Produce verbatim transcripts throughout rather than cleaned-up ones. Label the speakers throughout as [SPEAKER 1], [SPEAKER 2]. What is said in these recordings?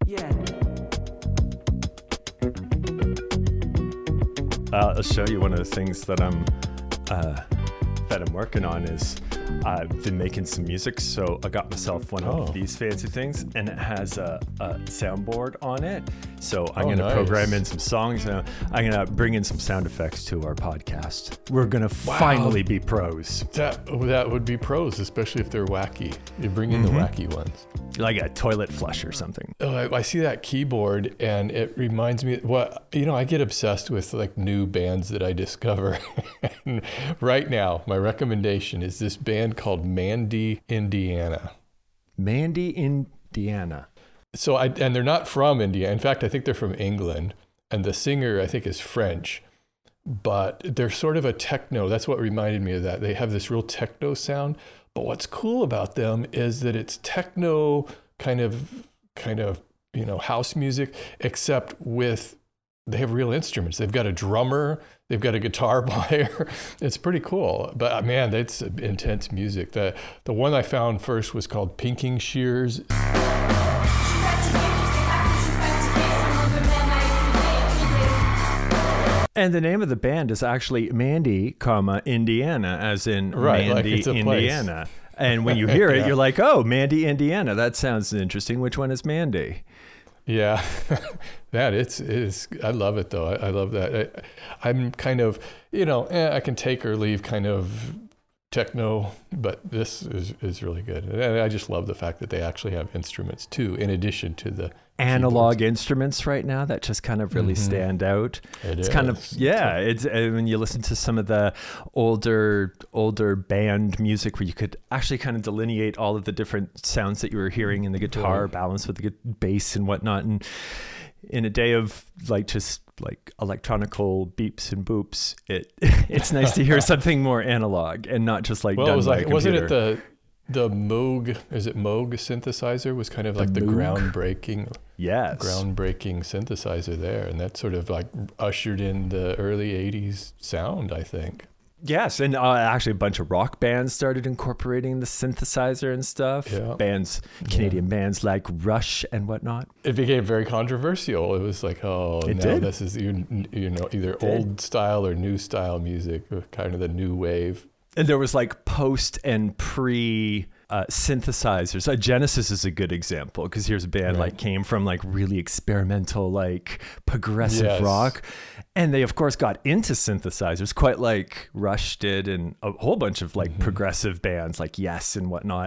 [SPEAKER 1] Yeah.
[SPEAKER 2] Uh, I'll show you one of the things that I'm uh, that I'm working on is I've been making some music. So I got myself one
[SPEAKER 3] Oh.
[SPEAKER 2] of these fancy things, and it has a, a soundboard on it. So I'm
[SPEAKER 3] Oh,
[SPEAKER 2] going to
[SPEAKER 3] nice.
[SPEAKER 2] program in some songs. And I'm going to bring in some sound effects to our podcast. We're going to
[SPEAKER 3] Wow.
[SPEAKER 2] finally be pros,
[SPEAKER 3] That that would be pros, especially if they're wacky. You bring in
[SPEAKER 2] Mhm.
[SPEAKER 3] the wacky ones.
[SPEAKER 2] like a toilet flush or something.
[SPEAKER 3] Oh, I, I see that keyboard, and it reminds me. What you know, I get obsessed with like new bands that I discover. And right now, my recommendation is this band called Mandy, Indiana.
[SPEAKER 2] Mandy, Indiana.
[SPEAKER 3] So I and they're not from India. In fact, I think they're from England, and the singer I think is French. But they're sort of a techno. That's what reminded me of that. They have this real techno sound. But what's cool about them is that it's techno kind of kind of, you know, house music, except with they have real instruments. They've got a drummer, they've got a guitar player. It's pretty cool. But uh, man, that's intense music. The the one I found first was called Pinking Shears.
[SPEAKER 2] And the name of the band is actually Mandy, comma, Indiana, as in
[SPEAKER 3] Right, like
[SPEAKER 2] Mandy,
[SPEAKER 3] it's a place.
[SPEAKER 2] Indiana. And when you hear it,
[SPEAKER 3] Yeah.
[SPEAKER 2] you're like, oh, Mandy, Indiana. That sounds interesting. Which one is Mandy?
[SPEAKER 3] Yeah, man, it's it's. I love it though. I, I love that. I, I'm kind of, you know, eh, I can take or leave kind of techno, but this is is really good. And I just love the fact that they actually have instruments too, in addition to the
[SPEAKER 2] Analog
[SPEAKER 3] keyboards.
[SPEAKER 2] instruments right now that just kind of really
[SPEAKER 3] Mhm.
[SPEAKER 2] stand out.
[SPEAKER 3] It
[SPEAKER 2] It's kind of,
[SPEAKER 3] is.
[SPEAKER 2] yeah, it's uh, when you listen to some of the older, older band music where you could actually kind of delineate all of the different sounds that you were hearing in the guitar,
[SPEAKER 3] Yeah.
[SPEAKER 2] balanced with the gu- bass and whatnot. And in a day of like just like electronical beeps and boops, it it's nice to hear something more analog and not just like
[SPEAKER 3] Well,
[SPEAKER 2] done
[SPEAKER 3] it was
[SPEAKER 2] by
[SPEAKER 3] like,
[SPEAKER 2] a
[SPEAKER 3] wasn't it
[SPEAKER 2] computer.
[SPEAKER 3] the the Moog? Is it Moog synthesizer? Was kind of
[SPEAKER 2] The
[SPEAKER 3] like the
[SPEAKER 2] Moog?
[SPEAKER 3] groundbreaking
[SPEAKER 2] Yes.
[SPEAKER 3] groundbreaking synthesizer there, and that sort of like ushered in the early eighties sound, I think.
[SPEAKER 2] Yes, and uh, actually a bunch of rock bands started incorporating the synthesizer and stuff.
[SPEAKER 3] Yeah.
[SPEAKER 2] Bands, Canadian bands like Rush and whatnot.
[SPEAKER 3] It became very controversial. It was like, oh,
[SPEAKER 2] It
[SPEAKER 3] no,
[SPEAKER 2] did.
[SPEAKER 3] this is you, you know either
[SPEAKER 2] did.
[SPEAKER 3] old style or new style music, or kind of the new wave.
[SPEAKER 2] And there was like post and pre uh, synthesizers. Uh, Genesis is a good example because here's a band
[SPEAKER 3] Right.
[SPEAKER 2] like came from like really experimental, like progressive
[SPEAKER 3] Yes.
[SPEAKER 2] rock. And they of course got into synthesizers quite like Rush did and a whole bunch of like
[SPEAKER 3] Mhm.
[SPEAKER 2] progressive bands like Yes and whatnot.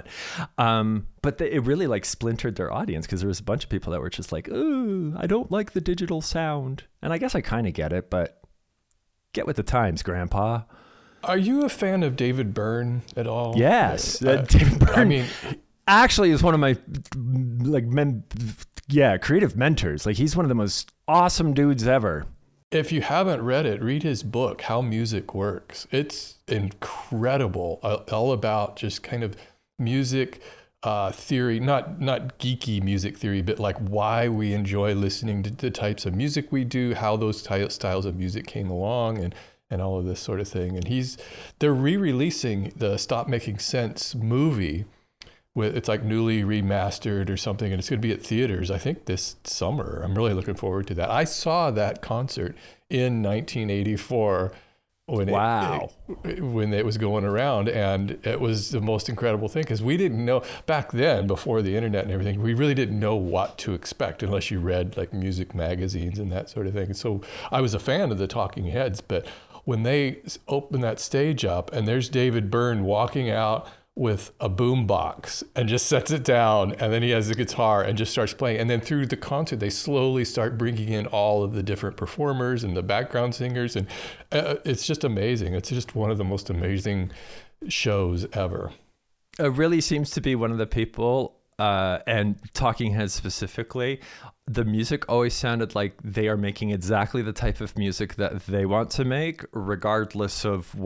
[SPEAKER 2] Um, but they, it really like splintered their audience because there was a bunch of people that were just like, ooh, I don't like the digital sound. And I guess I kind of get it, but get with the times, Grandpa.
[SPEAKER 3] Are you a fan of David Byrne at all?
[SPEAKER 2] Yes,
[SPEAKER 3] Uh,
[SPEAKER 2] uh, David Byrne
[SPEAKER 3] I mean,
[SPEAKER 2] actually is one of my like men, yeah, creative mentors. Like he's one of the most awesome dudes ever.
[SPEAKER 3] if you haven't read it, read his book, How Music Works. It's incredible. uh, All about just kind of music uh, theory, not not geeky music theory, but like why we enjoy listening to the types of music we do, how those ty- styles of music came along, and and all of this sort of thing. And he's they're re-releasing the Stop Making Sense movie. With, it's like newly remastered or something, and it's going to be at theaters, I think, this summer. I'm really looking forward to that. I saw that concert in nineteen eighty-four when
[SPEAKER 2] Wow.
[SPEAKER 3] it, when it was going around, and it was the most incredible thing because we didn't know back then, before the internet and everything, we really didn't know what to expect unless you read like music magazines and that sort of thing. So I was a fan of the Talking Heads, but when they open that stage up and there's David Byrne walking out with a boom box and just sets it down, and then he has the guitar and just starts playing, and then through the concert they slowly start bringing in all of the different performers and the background singers, and uh, it's just amazing. It's just one of the most amazing shows ever.
[SPEAKER 2] It really seems to be one of the people, uh, and Talking Heads specifically, the music always sounded like they are making exactly the type of music that they want to make, regardless of what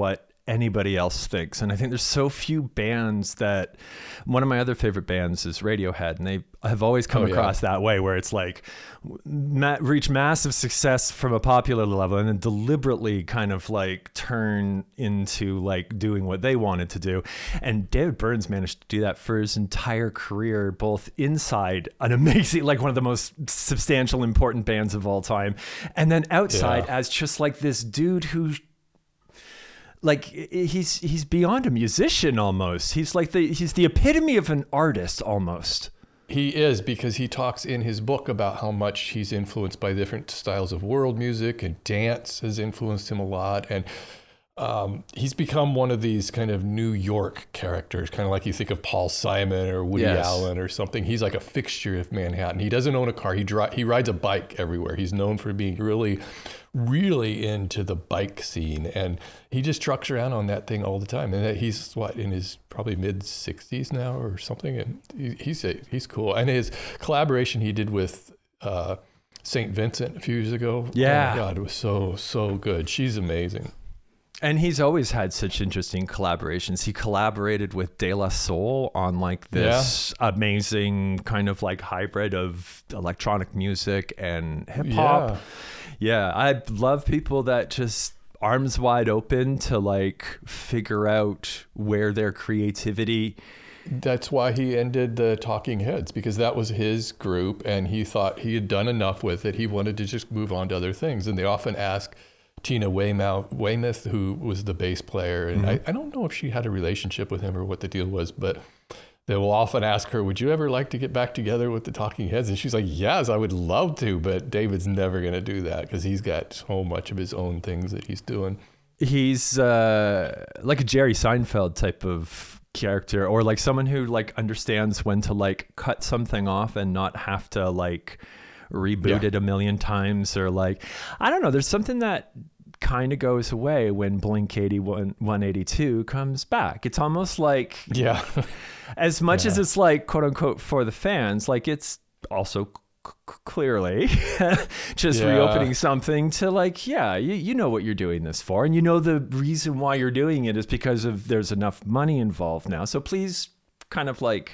[SPEAKER 2] anybody else thinks. And I think there's so few bands that, one of my other favorite bands is Radiohead, and they have always come
[SPEAKER 3] oh,
[SPEAKER 2] across
[SPEAKER 3] yeah.
[SPEAKER 2] that way, where it's like ma- reach massive success from a popular level and then deliberately kind of like turn into like doing what they wanted to do. And David Byrne's managed to do that for his entire career, both inside an amazing, like one of the most substantial, important bands of all time, and then outside yeah. as just like this dude who, like, he's he's beyond a musician almost. He's like the he's the epitome of an artist almost.
[SPEAKER 3] He is, because he talks in his book about how much he's influenced by different styles of world music, and dance has influenced him a lot. And um, he's become one of these kind of New York characters, kind of like you think of Paul Simon or Woody
[SPEAKER 2] yes.
[SPEAKER 3] Allen or something. He's like a fixture of Manhattan. He doesn't own a car. He dri- he rides a bike everywhere. He's known for being really, really into the bike scene. And he just trucks around on that thing all the time. And he's, what, in his probably mid sixties now or something. And he, he's a, he's cool. And his collaboration he did with uh, Saint Vincent a few years ago.
[SPEAKER 2] Yeah.
[SPEAKER 3] Oh my God, it was so, so good. She's amazing.
[SPEAKER 2] And he's always had such interesting collaborations. He collaborated with De La Soul on like this yeah. amazing kind of like hybrid of electronic music and hip hop. Yeah. yeah, I love people that just arms wide open to like figure out where their creativity.
[SPEAKER 3] That's why he ended the Talking Heads, because that was his group and he thought he had done enough with it. He wanted to just move on to other things. And they often ask Tina Weymouth, Weymouth, who was the bass player, and mm-hmm. I, I don't know if she had a relationship with him or what the deal was, but they will often ask her, would you ever like to get back together with the Talking Heads? And she's like, yes, I would love to, but David's never going to do that because he's got so much of his own things that he's doing.
[SPEAKER 2] He's uh, like a Jerry Seinfeld type of character, or like someone who like understands when to like cut something off and not have to like reboot yeah. it a million times, or like, I don't know, there's something that kind of goes away when Blink eighty-one one eighty-two comes back. It's almost like,
[SPEAKER 3] yeah,
[SPEAKER 2] as much
[SPEAKER 3] yeah.
[SPEAKER 2] as it's like quote unquote for the fans, like it's also c- clearly just
[SPEAKER 3] yeah.
[SPEAKER 2] reopening something to like, yeah, you, you know what you're doing this for, and you know the reason why you're doing it is because of there's enough money involved now, so please kind of like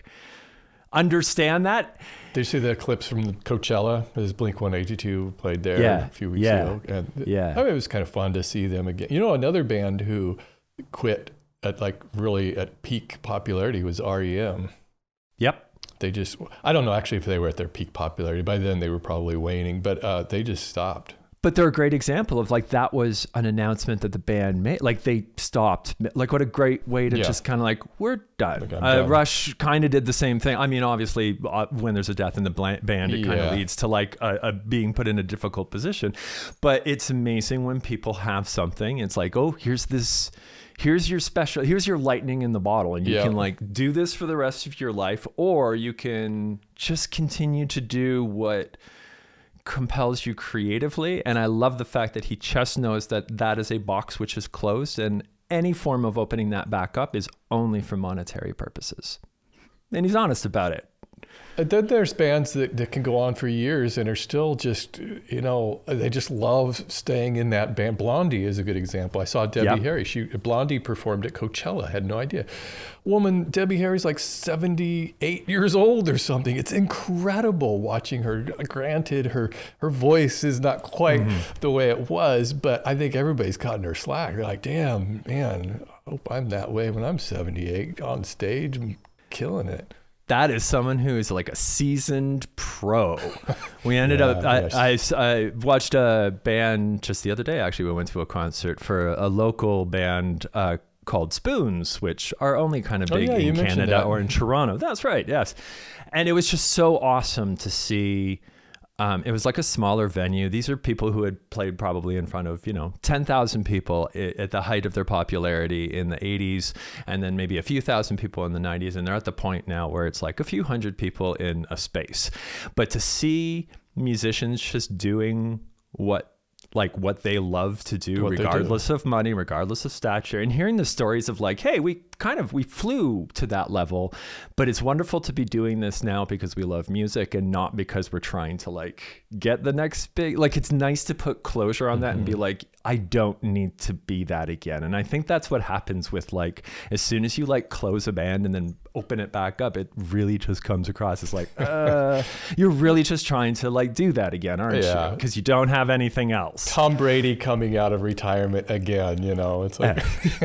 [SPEAKER 2] understand that.
[SPEAKER 3] Did you see the clips from Coachella? As Blink one eighty-two played there
[SPEAKER 2] yeah.
[SPEAKER 3] a few weeks
[SPEAKER 2] yeah.
[SPEAKER 3] ago. And
[SPEAKER 2] yeah.
[SPEAKER 3] I mean, it was kind of fun to see them again. You know, another band who quit at like really at peak popularity was R E M.
[SPEAKER 2] Yep.
[SPEAKER 3] They just, I don't know actually if they were at their peak popularity. By then they were probably waning, but uh, they just stopped.
[SPEAKER 2] But they're a great example of like, that was an announcement that the band made. Like they stopped. Like what a great way to yeah. just kind of like, we're done. Like uh, done. Rush kind of did the same thing. I mean, obviously uh, when there's a death in the band, it kind of yeah. leads to like a, a being put in a difficult position. But it's amazing when people have something. It's like, oh, here's this, here's your special, here's your lightning in the bottle. And you yeah. can like do this for the rest of your life, or you can just continue to do what compels you creatively. And I love the fact that he just knows that that is a box which is closed, and any form of opening that back up is only for monetary purposes. And he's honest about it.
[SPEAKER 3] Then there's bands that, that can go on for years and are still just, you know, they just love staying in that band. Blondie is a good example. I saw Debbie yep. Harry. She Blondie performed at Coachella. I had no idea. Woman, Debbie Harry's like seventy-eight years old or something. It's incredible watching her. Granted, her her voice is not quite mm-hmm. the way it was, but I think everybody's cutting her slack. They're like, damn, man, I hope I'm that way when I'm seventy-eight on stage. I'm killing it.
[SPEAKER 2] That is someone who is like a seasoned pro. We ended yeah, up, I, yes. I, I watched a band just the other day, actually. We went to a concert for a local band uh, called Spoons, which are only kind of big oh, yeah, in Canada or in Toronto. That's right, yes. And it was just so awesome to see. Um, it was like a smaller venue. These are people who had played probably in front of, you know, ten thousand people at the height of their popularity in the eighties, and then maybe a few thousand people in the nineties. And they're at the point now where it's like a few hundred people in a space. But to see musicians just doing what like what they love to do, what regardless do. of money, regardless of stature, and hearing the stories of like, hey, we kind of, we flew to that level, but it's wonderful to be doing this now because we love music and not because we're trying to like get the next big, like it's nice to put closure on that mm-hmm. and be like, I don't need to be that again. And I think that's what happens with like, as soon as you like close a band and then open it back up, it really just comes across as like, uh, you're really just trying to like do that again, aren't yeah. you? Because you don't have anything else.
[SPEAKER 3] Tom Brady coming out of retirement again, you know, it's like.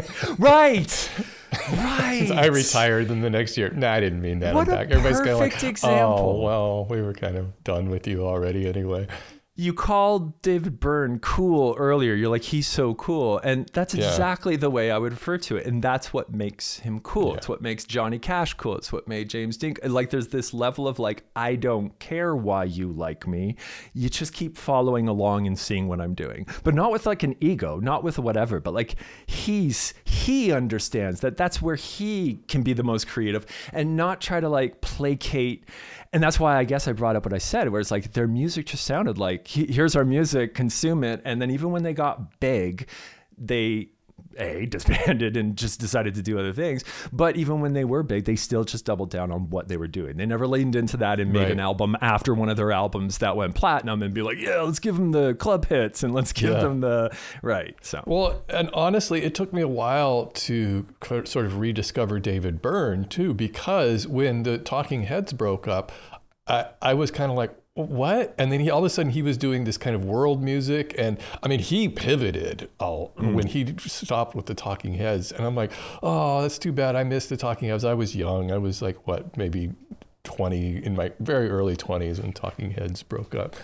[SPEAKER 2] Right. Right.
[SPEAKER 3] I retired in the next year. No, I didn't mean that.
[SPEAKER 2] What a
[SPEAKER 3] Everybody's
[SPEAKER 2] perfect
[SPEAKER 3] kind of like,
[SPEAKER 2] example.
[SPEAKER 3] Oh, well, we were kind of done with you already anyway.
[SPEAKER 2] You called David Byrne cool earlier. You're like, he's so cool. And that's
[SPEAKER 3] Yeah.
[SPEAKER 2] exactly the way I would refer to it. And that's what makes him cool.
[SPEAKER 3] Yeah.
[SPEAKER 2] It's what makes Johnny Cash cool. It's what made James Dean. Like, there's this level of like, I don't care why you like me. You just keep following along and seeing what I'm doing. But not with like an ego, not with whatever, but like he's, he understands that that's where he can be the most creative and not try to like placate. And that's why I guess I brought up what I said, where it's like their music just sounded like, here's our music, consume it. And then even when they got big, they, A, disbanded and just decided to do other things. But even when they were big, they still just doubled down on what they were doing. They never leaned into that and made
[SPEAKER 3] Right.
[SPEAKER 2] an album after one of their albums that went platinum and be like, yeah, let's give them the club hits and let's give
[SPEAKER 3] Yeah.
[SPEAKER 2] them the, right. So,
[SPEAKER 3] Well, and honestly, it took me a while to co- sort of rediscover David Byrne too, because when the Talking Heads broke up, I, I was kind of like, what? And then he all of a sudden he was doing this kind of world music, and I mean he pivoted all, mm. when he stopped with the Talking Heads, and I'm like, oh, that's too bad. I missed the Talking Heads. I was young. I was like what, maybe twenty, in my very early twenties when Talking Heads broke up,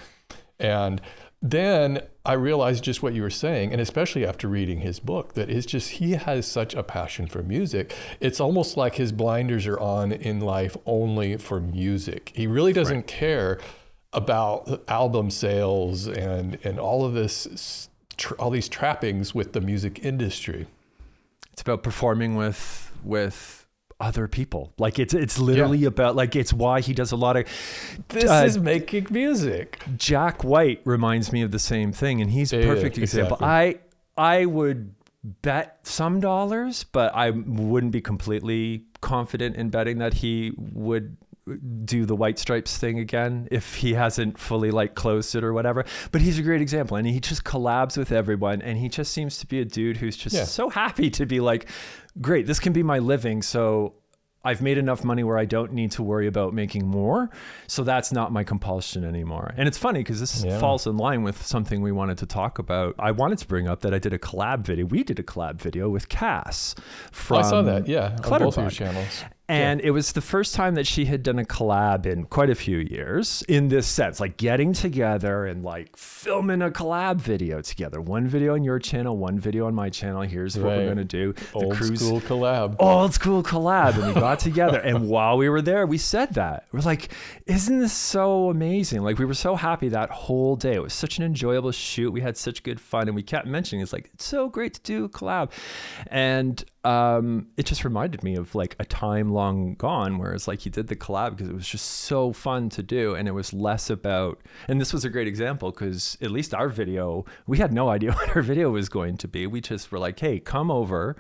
[SPEAKER 3] and then I realized just what you were saying, and especially after reading his book, that it's just, he has such a passion for music. It's almost like his blinders are on in life only for music. He really doesn't
[SPEAKER 2] Right.
[SPEAKER 3] care about album sales and, and all of this, tr- all these trappings with the music industry.
[SPEAKER 2] it's about performing with, with, other people. Like it's it's literally yeah. about like it's why he does a lot of
[SPEAKER 3] this
[SPEAKER 2] uh,
[SPEAKER 3] is making music.
[SPEAKER 2] Jack White reminds me of the same thing, and he's a perfect
[SPEAKER 3] yeah,
[SPEAKER 2] example.
[SPEAKER 3] exactly.
[SPEAKER 2] I I would bet some dollars, but I wouldn't be completely confident in betting that he would do the White Stripes thing again if he hasn't fully like closed it or whatever. But he's a great example, and he just collabs with everyone, and he just seems to be a dude who's just
[SPEAKER 3] yeah.
[SPEAKER 2] so happy to be like, great, this can be my living, so I've made enough money where I don't need to worry about making more. So that's not my compulsion anymore. And it's funny because this
[SPEAKER 3] yeah.
[SPEAKER 2] falls in line with something we wanted to talk about. I wanted to bring up that I did a collab video. We did a collab video with Cass from
[SPEAKER 3] I saw that, yeah, on both of your
[SPEAKER 2] Clutterbug.
[SPEAKER 3] channels.
[SPEAKER 2] And
[SPEAKER 3] yeah.
[SPEAKER 2] it was the first time that she had done a collab in quite a few years in this sense, like getting together and like filming a collab video together. One video on your channel, one video on my channel. Here's what
[SPEAKER 3] Right.
[SPEAKER 2] we're going to do. The
[SPEAKER 3] Old
[SPEAKER 2] cruise,
[SPEAKER 3] school collab.
[SPEAKER 2] Old school collab. And we got together. And while we were there, we said that. We're like, isn't this so amazing? Like we were so happy that whole day. It was such an enjoyable shoot. We had such good fun. And we kept mentioning, it's like, it's so great to do a collab. And um, it just reminded me of like a time long gone where it's like he did the collab because it was just so fun to do. And it was less about, and this was a great example because at least our video, we had no idea what our video was going to be. We just were like, hey, come over,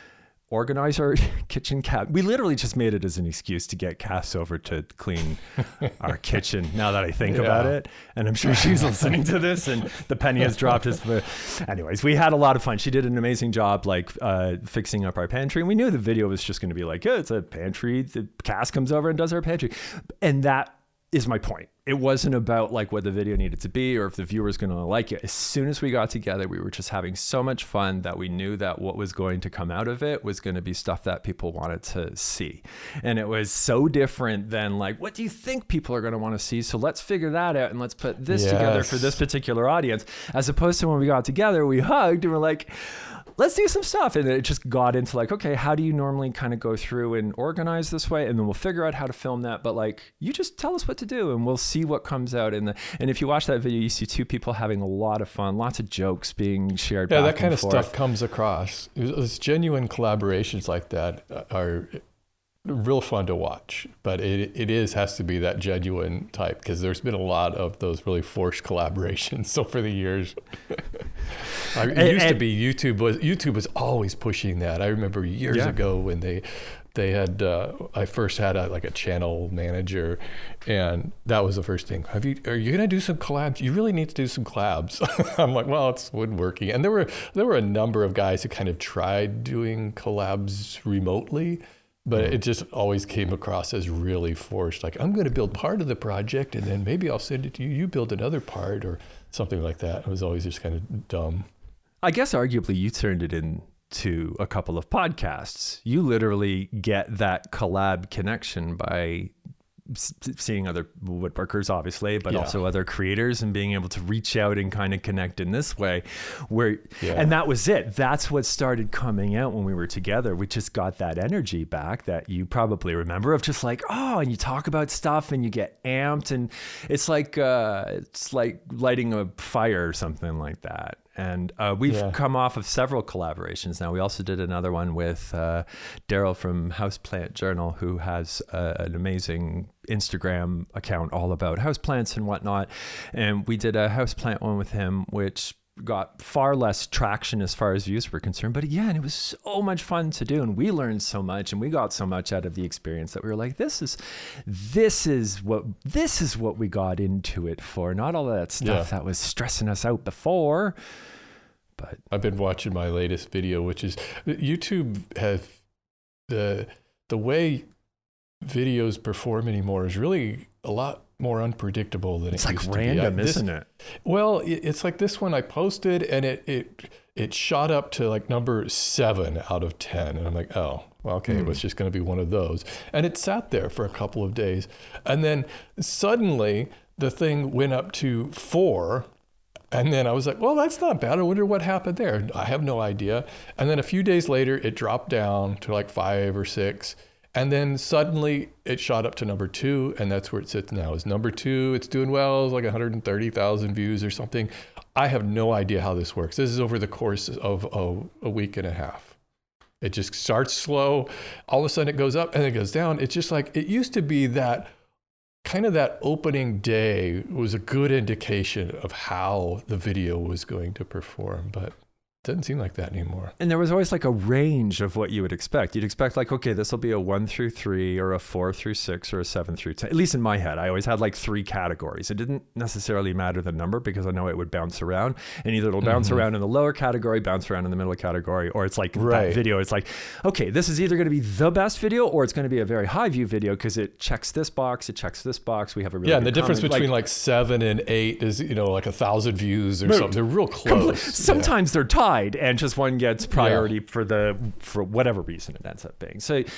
[SPEAKER 2] organize our kitchen cab. We literally just made it as an excuse to get Cass over to clean our kitchen now that I think
[SPEAKER 3] Yeah.
[SPEAKER 2] about it. And I'm sure she's listening to this and the penny has dropped. His, but anyways, we had a lot of fun. She did an amazing job like uh, fixing up our pantry. And we knew the video was just going to be like, yeah, it's a pantry. The Cass comes over and does our pantry. And that is my point. It wasn't about like what the video needed to be or if the viewer's going to like it. As soon as we got together, we were just having so much fun that we knew that what was going to come out of it was going to be stuff that people wanted to see. And it was so different than like, what do you think people are going to want to see? So let's figure that out and let's put this
[SPEAKER 3] Yes.
[SPEAKER 2] together for this particular audience. As opposed to when we got together, we hugged and we're like, let's do some stuff. And it just got into like, okay, how do you normally kind of go through and organize this way? And then we'll figure out how to film that. But like, you just tell us what to do and we'll see what comes out in the, and if you watch that video, you see two people having a lot of fun, lots of jokes being shared.
[SPEAKER 3] Yeah,
[SPEAKER 2] back
[SPEAKER 3] that kind
[SPEAKER 2] and
[SPEAKER 3] of
[SPEAKER 2] forth.
[SPEAKER 3] stuff comes across. It was, it was genuine collaborations like that are real fun to watch, but it it is has to be that genuine type because there's been a lot of those really forced collaborations over the years. I, it
[SPEAKER 2] and,
[SPEAKER 3] used
[SPEAKER 2] and,
[SPEAKER 3] to be YouTube was YouTube was always pushing that. I remember years
[SPEAKER 2] yeah.
[SPEAKER 3] ago when they they had uh, I first had a, like a channel manager, and that was the first thing. Have you are you gonna do some collabs? You really need to do some collabs. I'm like, well, it's woodworking, and there were there were a number of guys who kind of tried doing collabs remotely. But it just always came across as really forced. Like, I'm going to build part of the project, and then maybe I'll send it to you. You build another part or something like that. It was always just kind of dumb.
[SPEAKER 2] I guess arguably you turned it into a couple of podcasts. You literally get that collab connection by seeing other woodworkers, obviously, but yeah. also other creators, and being able to reach out and kind of connect in this way where, yeah. and that was it. That's what started coming out when we were together. We just got that energy back that you probably remember of just like, oh, and you talk about stuff and you get amped, and it's like, uh, it's like lighting a fire or something like that. And uh, we've yeah. come off of several collaborations now. We also did another one with uh, Daryl from Houseplant Journal, who has uh, an amazing Instagram account all about houseplants and whatnot. And we did a houseplant one with him, which got far less traction as far as views were concerned. But again, it was so much fun to do, and we learned so much, and we got so much out of the experience that we were like, this is this is what this is what we got into it for, not all that stuff yeah. that was stressing us out before. But
[SPEAKER 3] I've been watching my latest video, which is YouTube has the the way videos perform anymore is really a lot more unpredictable than
[SPEAKER 2] it's
[SPEAKER 3] it
[SPEAKER 2] like
[SPEAKER 3] used
[SPEAKER 2] random,
[SPEAKER 3] to be. I, this,
[SPEAKER 2] isn't it?
[SPEAKER 3] Well, it, it's like this one I posted, and it it it shot up to like number seven out of ten, and I'm like, oh, well, okay, mm. it was just going to be one of those, and it sat there for a couple of days, and then suddenly the thing went up to four. And then I was like, well, that's not bad. I wonder what happened there. I have no idea. And then a few days later, it dropped down to like five or six. And then suddenly it shot up to number two. And that's where it sits now, is number two. It's doing well. It's like one hundred thirty thousand views or something. I have no idea how this works. This is over the course of oh, a week and a half. It just starts slow. All of a sudden it goes up and it goes down. It's just like, it used to be that kind of that opening day was a good indication of how the video was going to perform, but it doesn't seem like that anymore.
[SPEAKER 2] And there was always like a range of what you would expect. You'd expect like, okay, this will be a one through three or a four through six or a seven through ten. At least in my head, I always had like three categories. It didn't necessarily matter the number because I know it would bounce around, and either it'll bounce mm-hmm. around in the lower category, bounce around in the middle category, or it's like right. that video. It's like, okay, this is either going to be the best video or it's going to be a very high view video because it checks this box, it checks this box. We have a really
[SPEAKER 3] yeah,
[SPEAKER 2] good
[SPEAKER 3] and the difference
[SPEAKER 2] comment.
[SPEAKER 3] between
[SPEAKER 2] like,
[SPEAKER 3] like seven and eight is, you know, like a thousand views or something. They're real close.
[SPEAKER 2] Sometimes yeah. they're tied, and just one gets priority
[SPEAKER 3] yeah.
[SPEAKER 2] for the for whatever reason it ends up being. So,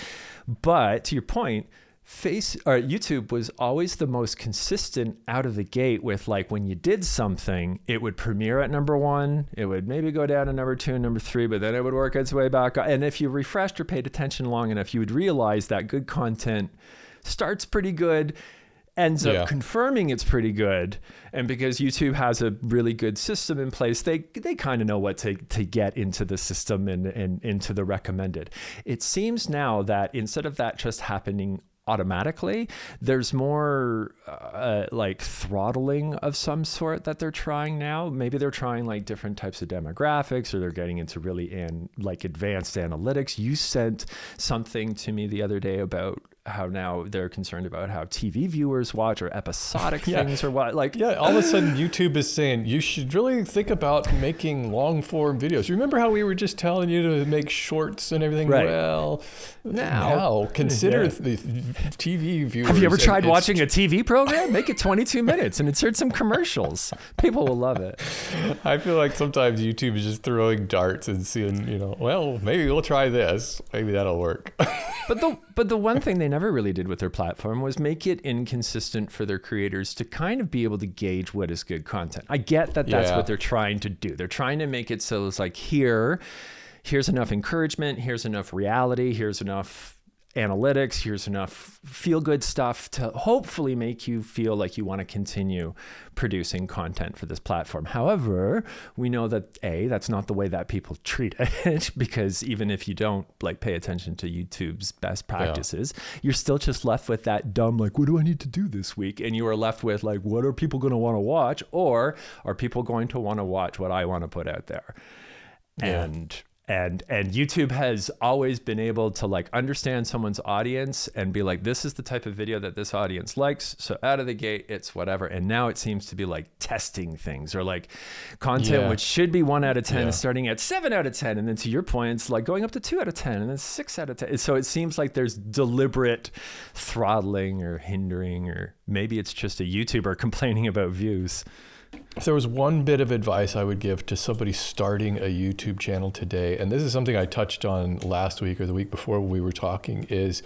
[SPEAKER 2] but to your point, face or YouTube was always the most consistent out of the gate with like when you did something, it would premiere at number one, it would maybe go down to number two and number three, but then it would work its way back. And if you refreshed or paid attention long enough, you would realize that good content starts pretty good, ends up yeah. confirming it's pretty good. And because YouTube has a really good system in place, they they kind of know what to, to get into the system and, and into the recommended. It seems now that instead of that just happening automatically, there's more uh, like throttling of some sort that they're trying now. Maybe they're trying like different types of demographics, or they're getting into really in like advanced analytics. You sent something to me the other day about how now they're concerned about how T V viewers watch, or episodic yeah. things, or what. Like,
[SPEAKER 3] yeah, all of a sudden YouTube is saying you should really think about making long form videos. Remember how we were just telling you to make shorts and everything?
[SPEAKER 2] Right.
[SPEAKER 3] Well, now, now consider yeah. the T V viewers.
[SPEAKER 2] Have you ever tried watching a T V program? Make it twenty-two minutes and insert some commercials. People will love it.
[SPEAKER 3] I feel like sometimes YouTube is just throwing darts and seeing, you know, well, maybe we'll try this. Maybe that'll work.
[SPEAKER 2] But the but the one thing they never really did with their platform was make it inconsistent for their creators to kind of be able to gauge what is good content. I get that that's
[SPEAKER 3] yeah.
[SPEAKER 2] what they're trying to do. They're trying to make it so it's like, here, here's enough encouragement, here's enough reality, here's enough analytics, here's enough feel good stuff to hopefully make you feel like you want to continue producing content for this platform. However, we know that A, that's not the way that people treat it, because even if you don't like pay attention to YouTube's best practices, yeah. you're still just left with that dumb, like, what do I need to do this week? And you are left with like, what are people going to want to watch? Or are people going to want to watch what I want to put out there? Yeah. And And and YouTube has always been able to like understand someone's audience and be like, this is the type of video that this audience likes. So out of the gate, it's whatever. And now it seems to be like testing things, or like content yeah. which should be one out of ten yeah. is starting at seven out of ten. And then to your point, it's like going up to two out of ten and then six out of ten. So it seems like there's deliberate throttling or hindering, or maybe it's just a YouTuber complaining about views.
[SPEAKER 3] If there was one bit of advice I would give to somebody starting a YouTube channel today, and this is something I touched on last week or the week before when we were talking, is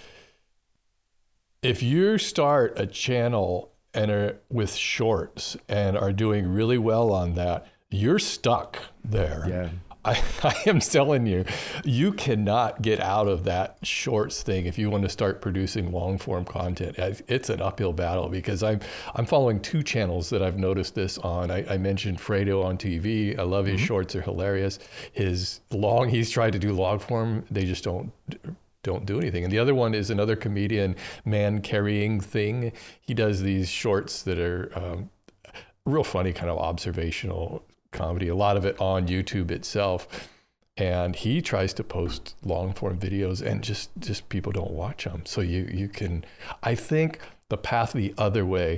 [SPEAKER 3] if you start a channel and are with shorts and are doing really well on that, you're stuck there.
[SPEAKER 2] Yeah.
[SPEAKER 3] I, I am telling you, you cannot get out of that shorts thing if you want to start producing long form content. It's an uphill battle, because I'm I'm following two channels that I've noticed this on. I, I mentioned Fredo on T V. I love his mm-hmm. shorts; they're hilarious. His long, he's tried to do long form. They just don't don't do anything. And the other one is another comedian, Man Carrying Thing. He does these shorts that are um, real funny, kind of observational comedy, a lot of it on YouTube itself, and he tries to post long form videos, and just just people don't watch them. So you you can, I think the path the other way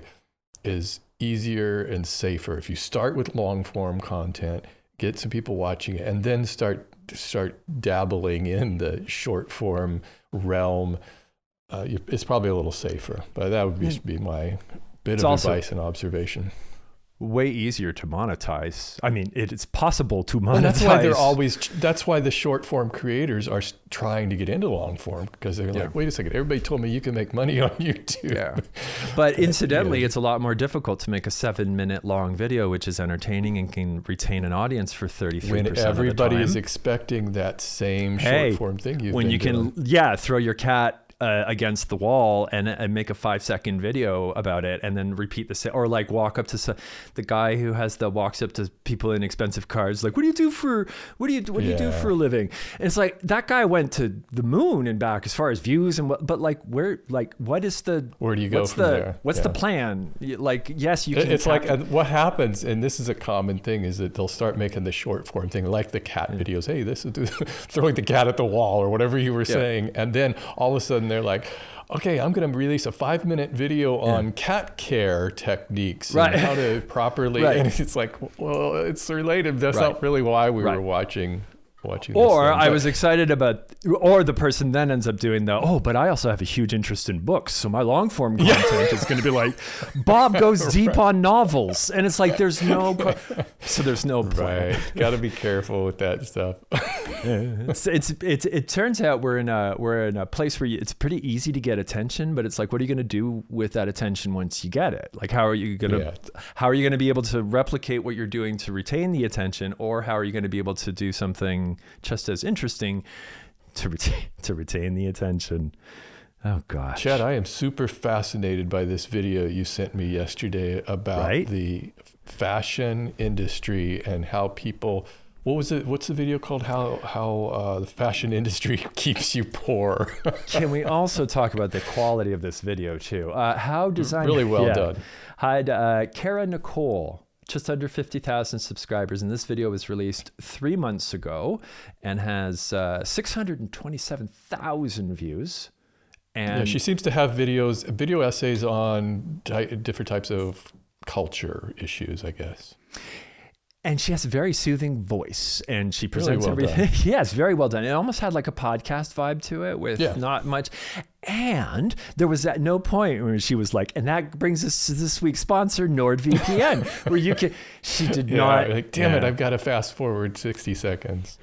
[SPEAKER 3] is easier and safer. If you start with long form content, get some people watching it, and then start start dabbling in the short form realm, uh, you, it's probably a little safer. But that would just be my bit
[SPEAKER 2] it's
[SPEAKER 3] of
[SPEAKER 2] also-
[SPEAKER 3] advice and observation.
[SPEAKER 2] Way easier to monetize. I mean, it, it's possible to monetize.
[SPEAKER 3] Well, that's why they're always. That's why the short form creators are trying to get into long form, because they're
[SPEAKER 2] yeah.
[SPEAKER 3] like, wait a second, everybody told me you can make money on YouTube.
[SPEAKER 2] Yeah. But incidentally, yeah. it's a lot more difficult to make a seven minute long video, which is entertaining and can retain an audience for thirty-three percent
[SPEAKER 3] when everybody
[SPEAKER 2] of the time.
[SPEAKER 3] is expecting that same
[SPEAKER 2] hey,
[SPEAKER 3] short form thing. You've
[SPEAKER 2] when
[SPEAKER 3] been
[SPEAKER 2] you
[SPEAKER 3] doing.
[SPEAKER 2] can, yeah, throw your cat Uh, against the wall and, and make a five second video about it, and then repeat the same, or like walk up to some, the guy who has the walks up to people in expensive cars, like, what do you do for what do you what do yeah. you do for a living? And it's like, that guy went to the moon and back as far as views and what, but like where like what is the
[SPEAKER 3] where do you go
[SPEAKER 2] what's
[SPEAKER 3] from
[SPEAKER 2] the
[SPEAKER 3] there?
[SPEAKER 2] what's
[SPEAKER 3] yeah.
[SPEAKER 2] the plan? Like, yes, you can.
[SPEAKER 3] It's like uh, what happens, and this is a common thing, is that they'll start making the short form thing, like the cat yeah. videos. Hey, this is throwing the cat at the wall, or whatever you were yeah. saying, and then all of a sudden they're like, okay, I'm going to release a five minute video yeah. on cat care techniques
[SPEAKER 2] right.
[SPEAKER 3] and how to properly, right. and it's like, well, it's related. That's right. not really why we right. were watching watching
[SPEAKER 2] or
[SPEAKER 3] this thing.
[SPEAKER 2] I was excited about, or the person then ends up doing the, oh, but I also have a huge interest in books, so my long form content yeah. is going to be like, Bob goes deep right. on novels, and it's like, there's no so there's no plan.
[SPEAKER 3] Right. Got to be careful with that stuff.
[SPEAKER 2] it's, it's it's it turns out we're in a we're in a place where you, it's pretty easy to get attention, but it's like, what are you going to do with that attention once you get it? Like, how are you going to yeah. how are you going to be able to replicate what you're doing to retain the attention, or how are you going to be able to do something just as interesting to retain to retain the attention? Oh gosh,
[SPEAKER 3] Chad, I am super fascinated by this video you sent me yesterday about
[SPEAKER 2] right?
[SPEAKER 3] the fashion industry and how people. What was it? What's the video called? How how uh, the fashion industry keeps you poor.
[SPEAKER 2] Can we also talk about the quality of this video too? Uh, how design
[SPEAKER 3] really well
[SPEAKER 2] yeah,
[SPEAKER 3] done.
[SPEAKER 2] Had uh, Kara Nicole, just under fifty thousand subscribers, and this video was released three months ago and has uh, six hundred twenty-seven thousand views. And
[SPEAKER 3] yeah, she seems to have videos, video essays on ty- different types of culture issues, I guess.
[SPEAKER 2] And she has a very soothing voice, and she presents
[SPEAKER 3] really well
[SPEAKER 2] everything. Yes, very well done. It almost had like a podcast vibe to it, with yeah. not much. And there was at no point where she was like, and that brings us to this week's sponsor, NordVPN, where you can, she did
[SPEAKER 3] yeah,
[SPEAKER 2] not.
[SPEAKER 3] Like, damn
[SPEAKER 2] yeah.
[SPEAKER 3] it, I've got to fast forward sixty seconds.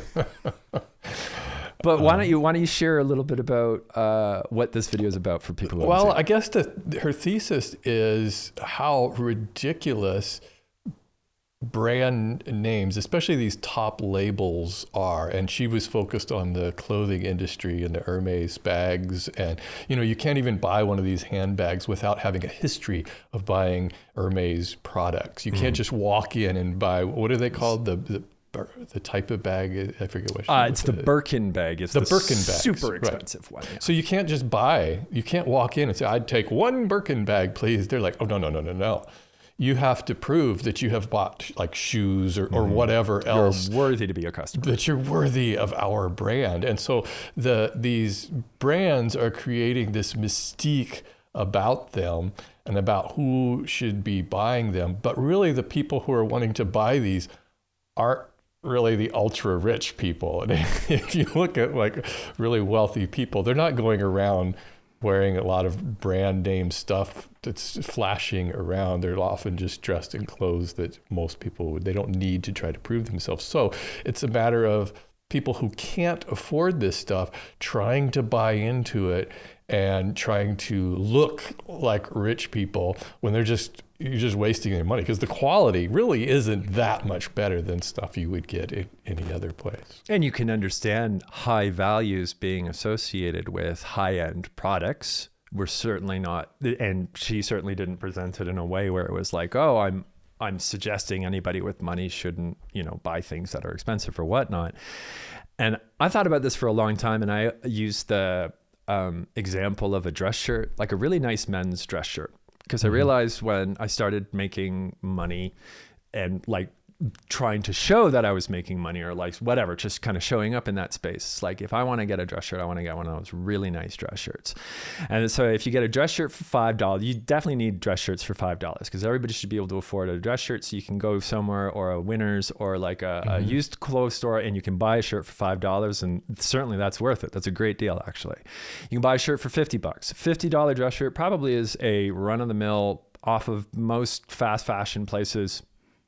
[SPEAKER 2] But why don't you why don't you share a little bit about uh, what this video is about for people who
[SPEAKER 3] Well, I guess the, her thesis is how ridiculous brand names, especially these top labels are, and she was focused on the clothing industry and the Hermes bags. And, you know, you can't even buy one of these handbags without having a history of buying Hermes products. You mm-hmm. can't just walk in and buy, what are they called? The, the the type of bag, I forget what.
[SPEAKER 2] Uh, it's the Birkin bag. It's
[SPEAKER 3] the,
[SPEAKER 2] the
[SPEAKER 3] Birkin bag,
[SPEAKER 2] super expensive right. one. Yeah.
[SPEAKER 3] So you can't just buy. You can't walk in and say, "I'd take one Birkin bag, please." They're like, "Oh no, no, no, no, no." You have to prove that you have bought like shoes or, or mm-hmm. whatever else.
[SPEAKER 2] You're worthy to be a customer.
[SPEAKER 3] That you're worthy of our brand, and so the these brands are creating this mystique about them and about who should be buying them. But really, the people who are wanting to buy these aren't really the ultra rich people. And if you look at like really wealthy people, they're not going around wearing a lot of brand name stuff that's flashing around. They're often just dressed in clothes that most people would, they don't need to try to prove themselves. So it's a matter of people who can't afford this stuff trying to buy into it and trying to look like rich people when they're just, you're just wasting their money, because the quality really isn't that much better than stuff you would get in any other place.
[SPEAKER 2] And you can understand high values being associated with high-end products. We're certainly not, and she certainly didn't present it in a way where it was like, oh, I'm I'm suggesting anybody with money shouldn't, you know, buy things that are expensive or whatnot. And I thought about this for a long time, and I used the um, example of a dress shirt, like a really nice men's dress shirt. Because I realized when I started making money and like trying to show that I was making money or like whatever, just kind of showing up in that space. Like if I want to get a dress shirt, I want to get one of those really nice dress shirts. And so if you get a dress shirt for five dollars, you definitely need dress shirts for five dollars, because everybody should be able to afford a dress shirt. So you can go somewhere or a Winners or like a, mm-hmm. a used clothes store and you can buy a shirt for five dollars. And certainly that's worth it. That's a great deal, actually. You can buy a shirt for fifty bucks. fifty dollars dress shirt probably is a run of the mill off of most fast fashion places.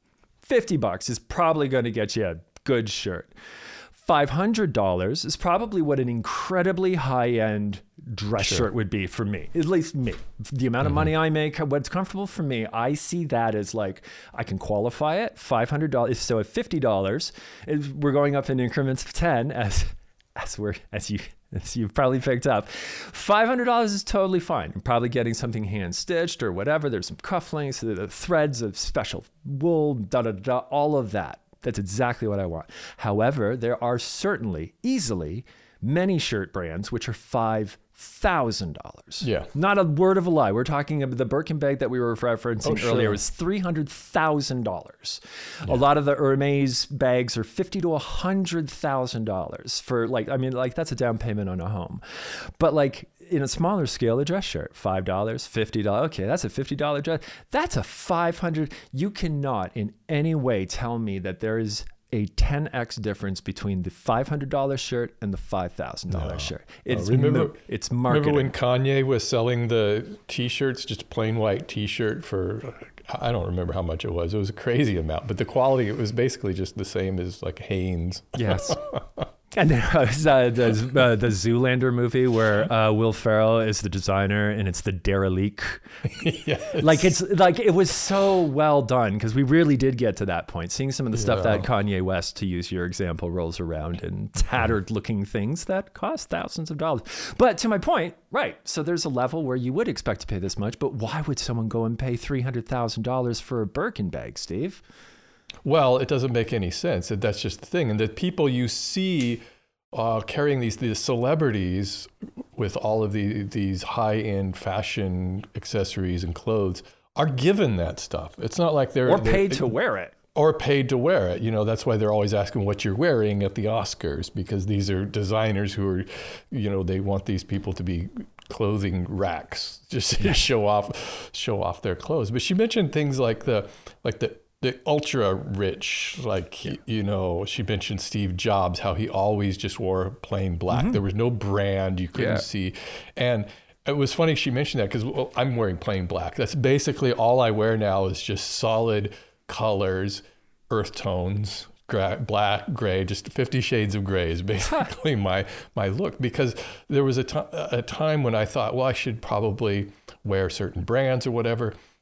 [SPEAKER 2] fifty bucks is probably going to get you a good shirt. five hundred dollars is probably what an incredibly high-end dress sure. shirt would be for me, at least me. The amount of mm-hmm. money I make, what's comfortable for me, I see that as like, I can qualify it. five hundred dollars. So at fifty dollars, we're going up in increments of ten as, as we're, as you, as you've probably picked up. five hundred dollars is totally fine. I'm probably getting something hand stitched or whatever. There's some cufflinks, the threads of special wool, da da da, all of that. That's exactly what I want. However, there are certainly easily many shirt brands which are five thousand dollars.
[SPEAKER 3] Yeah.
[SPEAKER 2] Not a word of a lie. We're talking about the Birkin bag that we were referencing
[SPEAKER 3] oh, sure.
[SPEAKER 2] earlier was three hundred thousand dollars.
[SPEAKER 3] Yeah.
[SPEAKER 2] A lot of the Hermes bags are fifty to one hundred thousand dollars for like, I mean, like that's a down payment on a home. But like in a smaller scale, a dress shirt, five dollars, fifty dollars. Okay, that's a fifty dollars dress. That's a five hundred dollars. You cannot in any way tell me that there is a ten x difference between the five hundred dollars shirt and the five thousand dollars no. shirt. It's,
[SPEAKER 3] no, remember,
[SPEAKER 2] mo- it's marketing.
[SPEAKER 3] Remember when Kanye was selling the t-shirts, just a plain white t-shirt for, I don't remember how much it was. It was a crazy amount, but the quality, it was basically just the same as like Hanes.
[SPEAKER 2] Yes. And there was uh, the, uh, the Zoolander movie where uh, Will Ferrell is the designer and it's the derelict.
[SPEAKER 3] Yes.
[SPEAKER 2] Like it's like it was so well done because we really did get to that point. Seeing some of the stuff
[SPEAKER 3] yeah.
[SPEAKER 2] that Kanye West, to use your example, rolls around in tattered looking things that cost thousands of dollars. But to my point, right. So there's a level where you would expect to pay this much, but why would someone go and pay three hundred thousand dollars for a Birkin bag, Steve?
[SPEAKER 3] Well, it doesn't make any sense. That's just the thing. And the people you see uh, carrying these these celebrities with all of the, these high-end fashion accessories and clothes are given that stuff. It's not like they're...
[SPEAKER 2] Or paid
[SPEAKER 3] they're,
[SPEAKER 2] to wear it.
[SPEAKER 3] Or paid to wear it. You know, that's why they're always asking what you're wearing at the Oscars, because these are designers who are, you know, they want these people to be clothing racks just to show off show off their clothes. But she mentioned things like the like the The ultra rich, like, yeah. you know, she mentioned Steve Jobs, how he always just wore plain black. Mm-hmm. There was no brand you couldn't yeah. see. And it was funny she mentioned that because well, I'm wearing plain black. That's basically all I wear now is just solid colors, earth tones, gra- black, gray, just fifty shades of gray is basically my, my look. Because there was a, t- a time when I thought, well, I should probably wear certain brands or whatever.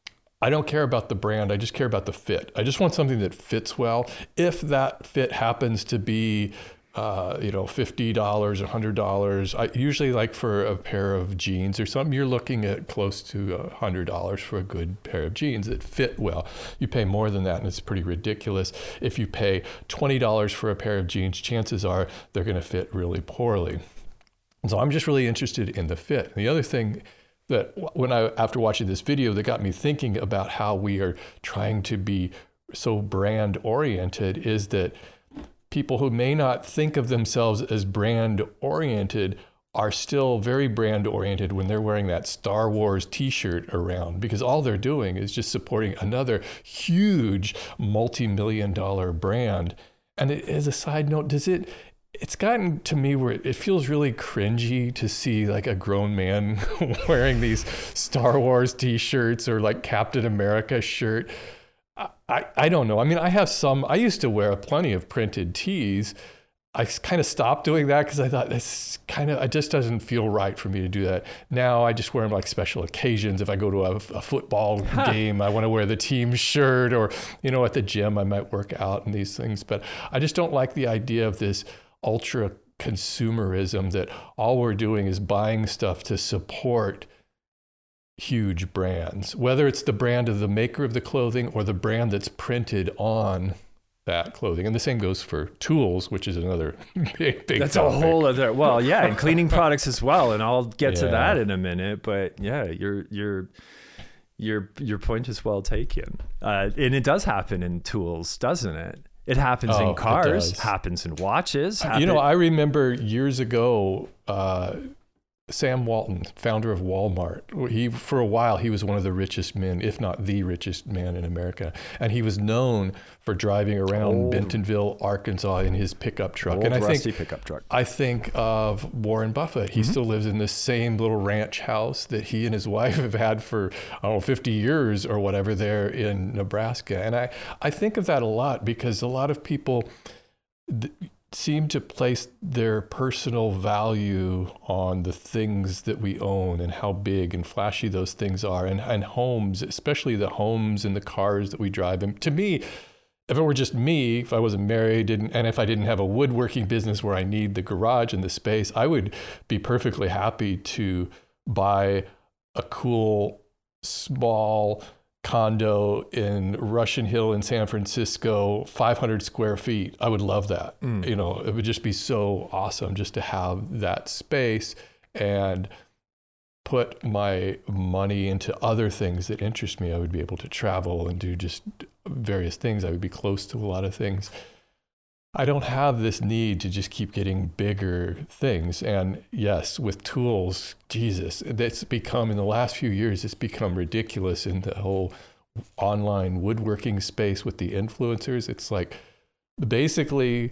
[SPEAKER 3] I don't care about the brand. I just care about the fit. I just want something that fits well. If that fit happens to be, uh, you know, fifty dollars, one hundred dollars, I usually like for a pair of jeans or something, you're looking at close to one hundred dollars for a good pair of jeans that fit well. You pay more than that and it's pretty ridiculous. If you pay twenty dollars for a pair of jeans, chances are they're going to fit really poorly. And so I'm just really interested in the fit. And the other thing that when I, after watching this video, that got me thinking about how we are trying to be so brand oriented is that people who may not think of themselves as brand oriented are still very brand oriented when they're wearing that Star Wars t-shirt around, because all they're doing is just supporting another huge multi-million dollar brand. And it, as a side note, does it, it's gotten to me where it feels really cringy to see like a grown man wearing these Star Wars t-shirts or like Captain America shirt. I, I, I don't know. I mean, I have some, I used to wear plenty of printed tees. I kind of stopped doing that because I thought this kind of, it just doesn't feel right for me to do that. Now I just wear them like special occasions. If I go to a, a football huh. game, I want to wear the team shirt, or, you know, at the gym, I might work out and these things. But I just don't like the idea of this ultra consumerism that all we're doing is buying stuff to support huge brands, whether it's the brand of the maker of the clothing or the brand that's printed on that clothing. And the same goes for tools, which is another big, big
[SPEAKER 2] That's
[SPEAKER 3] topic.
[SPEAKER 2] a whole other, well, yeah, and cleaning products as well. And I'll get
[SPEAKER 3] yeah.
[SPEAKER 2] to that in a minute, but yeah, your, your, your, your point is well taken. Uh, and it does happen in tools, doesn't it? It happens
[SPEAKER 3] oh,
[SPEAKER 2] in cars, happens in watches. Happen-
[SPEAKER 3] you know, I remember years ago, uh, Sam Walton, founder of Walmart, he for a while he was one of the richest men, if not the richest man in America, and he was known for driving around old, Bentonville, Arkansas in his pickup truck.
[SPEAKER 2] Old,
[SPEAKER 3] and I
[SPEAKER 2] rusty
[SPEAKER 3] think
[SPEAKER 2] pickup truck.
[SPEAKER 3] I think of Warren Buffett. He mm-hmm. still lives in the same little ranch house that he and his wife have had for I don't know fifty years or whatever there in Nebraska. And I I think of that a lot because a lot of people th- seem to place their personal value on the things that we own and how big and flashy those things are, and, and homes, especially the homes and the cars that we drive. And to me, if it were just me, if I wasn't married, didn't, and if I didn't have a woodworking business where I need the garage and the space, I would be perfectly happy to buy a cool, small condo in Russian Hill in San Francisco, five hundred square feet. I would love that. Mm. You know, it would just be so awesome just to have that space and put my money into other things that interest me. I would be able to travel and do just various things. I would be close to a lot of things. I don't have this need to just keep getting bigger things. And yes, with tools, Jesus, that's become, in the last few years, it's become ridiculous in the whole online woodworking space with the influencers. It's like basically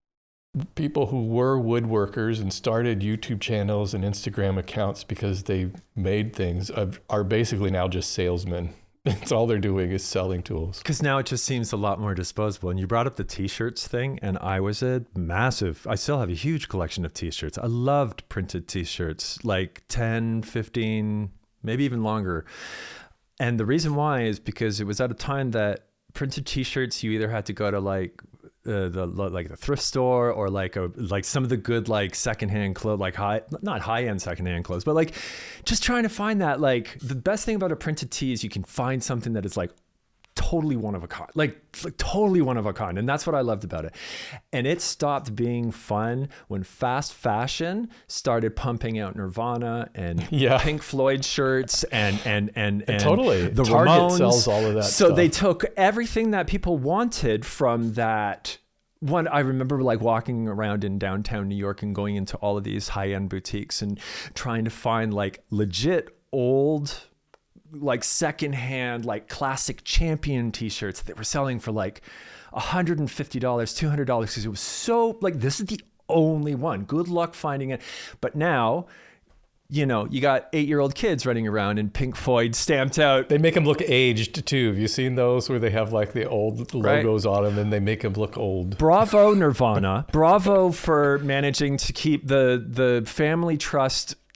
[SPEAKER 3] people who were woodworkers and started YouTube channels and Instagram accounts because they made things are basically now just salesmen. It's all they're doing is selling tools.
[SPEAKER 2] Because now it just seems a lot more disposable. And you brought up the t-shirts thing, and I was a massive, I still have a huge collection of t-shirts. I loved printed t-shirts, like ten, fifteen, maybe even longer. And the reason why is because it was at a time that printed t-shirts, you either had to go to like Uh, the like the thrift store or like a like some of the good like secondhand clothes, like high not high end secondhand clothes, but like just trying to find that. Like the best thing about a printed tee is you can find something that is like totally one of a kind, like like totally one of a kind, and that's what I loved about it. And it stopped being fun when fast fashion started pumping out Nirvana and
[SPEAKER 3] yeah.
[SPEAKER 2] Pink Floyd shirts and and and, and
[SPEAKER 3] totally
[SPEAKER 2] the
[SPEAKER 3] Target
[SPEAKER 2] Ramones
[SPEAKER 3] sells all of that
[SPEAKER 2] so
[SPEAKER 3] stuff.
[SPEAKER 2] They took everything that people wanted from that one. I remember like walking around in downtown New York and going into all of these high-end boutiques and trying to find like legit old, like secondhand, like classic Champion t-shirts that were selling for like one hundred fifty dollars, two hundred dollars, because it was so like, this is the only one. Good luck finding it. But now, you know, you got eight-year-old kids running around in Pink Floyd stamped out.
[SPEAKER 3] They make them look aged too. Have you seen those where they have like the old logos right. on them and they make them look old?
[SPEAKER 2] Bravo, Nirvana. Bravo for managing to keep the the family trust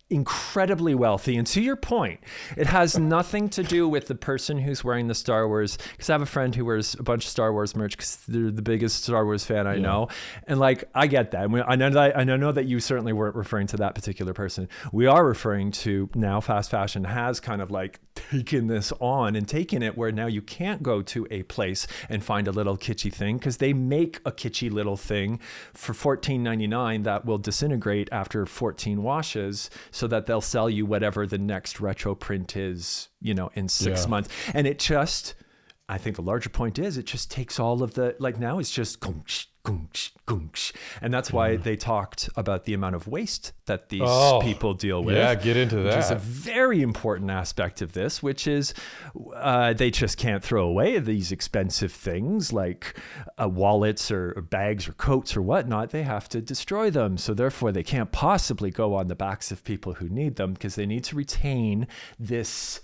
[SPEAKER 2] incredibly wealthy. And to your point, it has nothing to do with the person who's wearing the Star Wars, because I have a friend who wears a bunch of Star Wars merch because they're the biggest Star Wars fan I yeah. know. And like, I get that. I know that. I know that you certainly weren't referring to that particular person. We are referring to now fast fashion has kind of like taken this on and taken it where now you can't go to a place and find a little kitschy thing because they make a kitschy little thing for fourteen ninety-nine that will disintegrate after fourteen washes, so that they'll sell you whatever the next retro print is, you know, in six yeah. months. And it just, I think the larger point is it just takes all of the, like now it's just goonch, goonch, goonch. And that's why yeah. they talked about the amount of waste that these oh, people deal with.
[SPEAKER 3] Yeah, get into that.
[SPEAKER 2] Which is a very important aspect of this, which is uh, they just can't throw away these expensive things like uh, wallets or, or bags or coats or whatnot. They have to destroy them. So therefore, they can't possibly go on the backs of people who need them because they need to retain this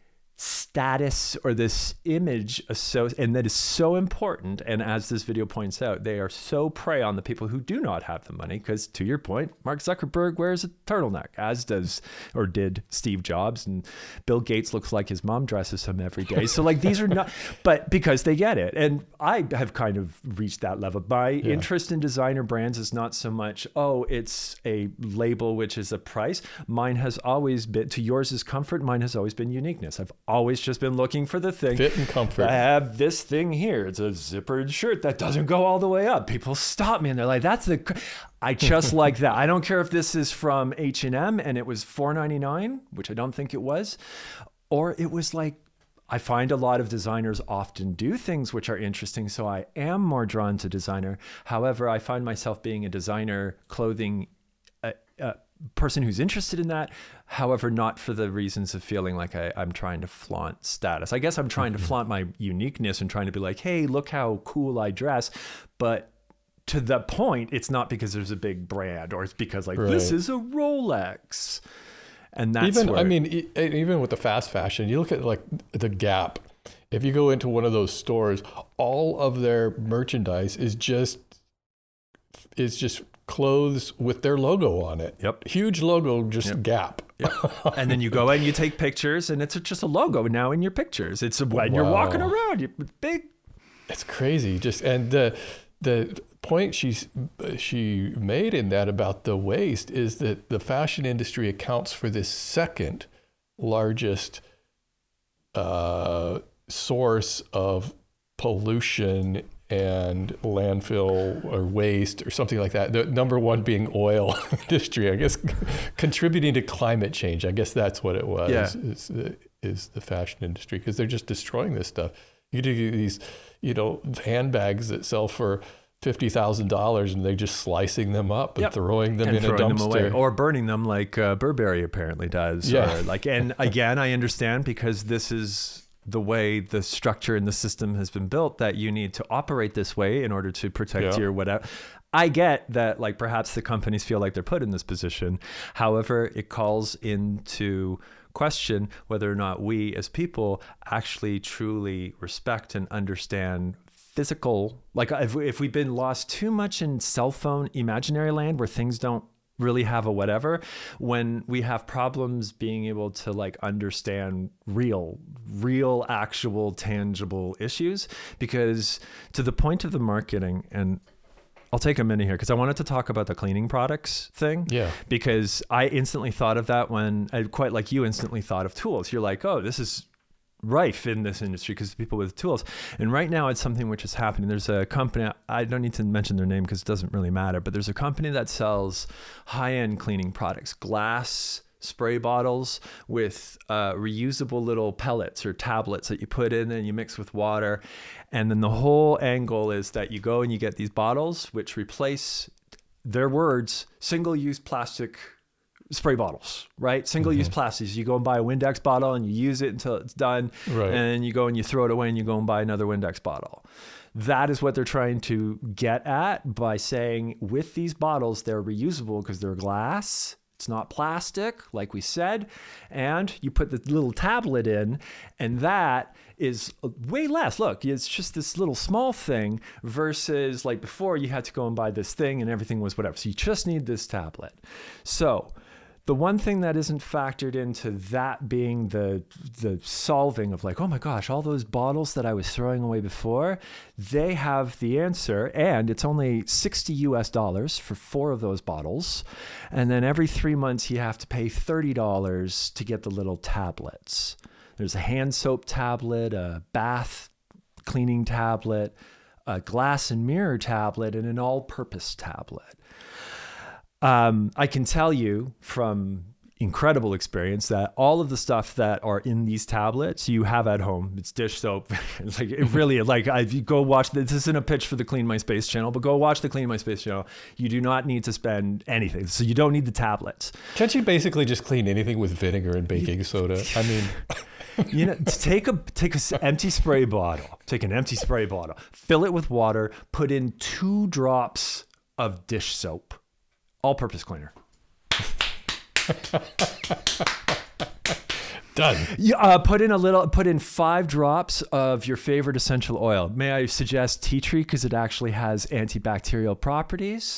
[SPEAKER 2] status or this image, so, and that is so important. And as this video points out, they are so prey on the people who do not have the money because, to your point, Mark Zuckerberg wears a turtleneck, as does or did Steve Jobs, and Bill Gates looks like his mom dresses him every day. So like these are not, but because they get it. And I have kind of reached that level. My yeah. interest in designer brands is not so much, oh, it's a label which is a price. Mine has always been, to yours is comfort, mine has always been uniqueness. I've always just been looking for the thing.
[SPEAKER 3] Fit and comfort.
[SPEAKER 2] I have this thing here. It's a zippered shirt that doesn't go all the way up. People stop me and they're like, that's the, I just like that. I don't care if this is from H and M and it was four ninety-nine, which I don't think it was, or it was like, I find a lot of designers often do things which are interesting. So I am more drawn to designer. However, I find myself being a designer clothing uh, uh, person who's interested in that, however, not for the reasons of feeling like I, I'm trying to flaunt status. I guess I'm trying to flaunt my uniqueness and trying to be like, hey, look how cool I dress. But to the point, it's not because there's a big brand or it's because like, right. this is a Rolex. And that's
[SPEAKER 3] even,
[SPEAKER 2] where,
[SPEAKER 3] I mean, even with the fast fashion, you look at like the Gap. If you go into one of those stores, all of their merchandise is just, is just clothes with their logo on it.
[SPEAKER 2] Yep.
[SPEAKER 3] Huge logo, just yep. Gap.
[SPEAKER 2] Yep. And then you go and you take pictures and it's just a logo now in your pictures. It's a, when wow. you're walking around, you big.
[SPEAKER 3] It's crazy. Just, and the, the point she's, she made in that about the waste is that the fashion industry accounts for this second largest uh, source of pollution and landfill or waste or something like that. The number one being oil industry, I guess, contributing to climate change. I guess that's what it was,
[SPEAKER 2] yeah.
[SPEAKER 3] is, is the fashion industry, because they're just destroying this stuff. You do these, you know, handbags that sell for fifty thousand dollars and they're just slicing them up and yep. throwing them
[SPEAKER 2] and
[SPEAKER 3] in
[SPEAKER 2] throwing
[SPEAKER 3] a dumpster.
[SPEAKER 2] Them away, or burning them like uh, Burberry apparently does.
[SPEAKER 3] Yeah.
[SPEAKER 2] Or like, and again, I understand because this is the way the structure in the system has been built, that you need to operate this way in order to protect
[SPEAKER 3] yeah.
[SPEAKER 2] your whatever. I get that, like, perhaps the companies feel like they're put in this position. However, it calls into question whether or not we as people actually truly respect and understand physical, like if, if we've been lost too much in cell phone imaginary land where things don't really have a whatever, when we have problems being able to like understand real, real, actual, tangible issues. Because to the point of the marketing, and I'll take a minute here because I wanted to talk about the cleaning products thing.
[SPEAKER 3] Yeah.
[SPEAKER 2] Because I instantly thought of that when, I, quite like you instantly thought of tools. You're like, oh, this is rife in this industry because people with tools. And right now it's something which is happening. There's a company, I don't need to mention their name because it doesn't really matter, but there's a company that sells high-end cleaning products, glass spray bottles with uh, reusable little pellets or tablets that you put in and you mix with water. And then the whole angle is that you go and you get these bottles which replace, their words, single-use plastic spray bottles, right? Single-use mm-hmm. plastics. You go and buy a Windex bottle and you use it until it's done.
[SPEAKER 3] Right.
[SPEAKER 2] And then you go and you throw it away and you go and buy another Windex bottle. That is what they're trying to get at by saying with these bottles, they're reusable because they're glass. It's not plastic, like we said. And you put the little tablet in, and that is way less. Look, it's just this little small thing versus like before you had to go and buy this thing and everything was whatever. So you just need this tablet. So The one thing that isn't factored into that being the the solving of like, oh my gosh, all those bottles that I was throwing away before, they have the answer, and it's only sixty U S dollars for four of those bottles. And then every three months you have to pay thirty dollars to get the little tablets. There's a hand soap tablet, a bath cleaning tablet, a glass and mirror tablet, and an all-purpose tablet. Um, I can tell you from incredible experience that all of the stuff that are in these tablets you have at home. It's dish soap. It's like it really like I you go watch this isn't a pitch for the Clean My Space channel, but go watch the Clean My Space channel. You do not need to spend anything, so you don't need the tablets.
[SPEAKER 3] Can't you basically just clean anything with vinegar and baking soda? I mean,
[SPEAKER 2] you know, take a take a empty spray bottle. Take an empty spray bottle, fill it with water, put in two drops of dish soap. All-purpose cleaner.
[SPEAKER 3] Done.
[SPEAKER 2] You, uh, put in a little. Put in five drops of your favorite essential oil. May I suggest tea tree because it actually has antibacterial properties.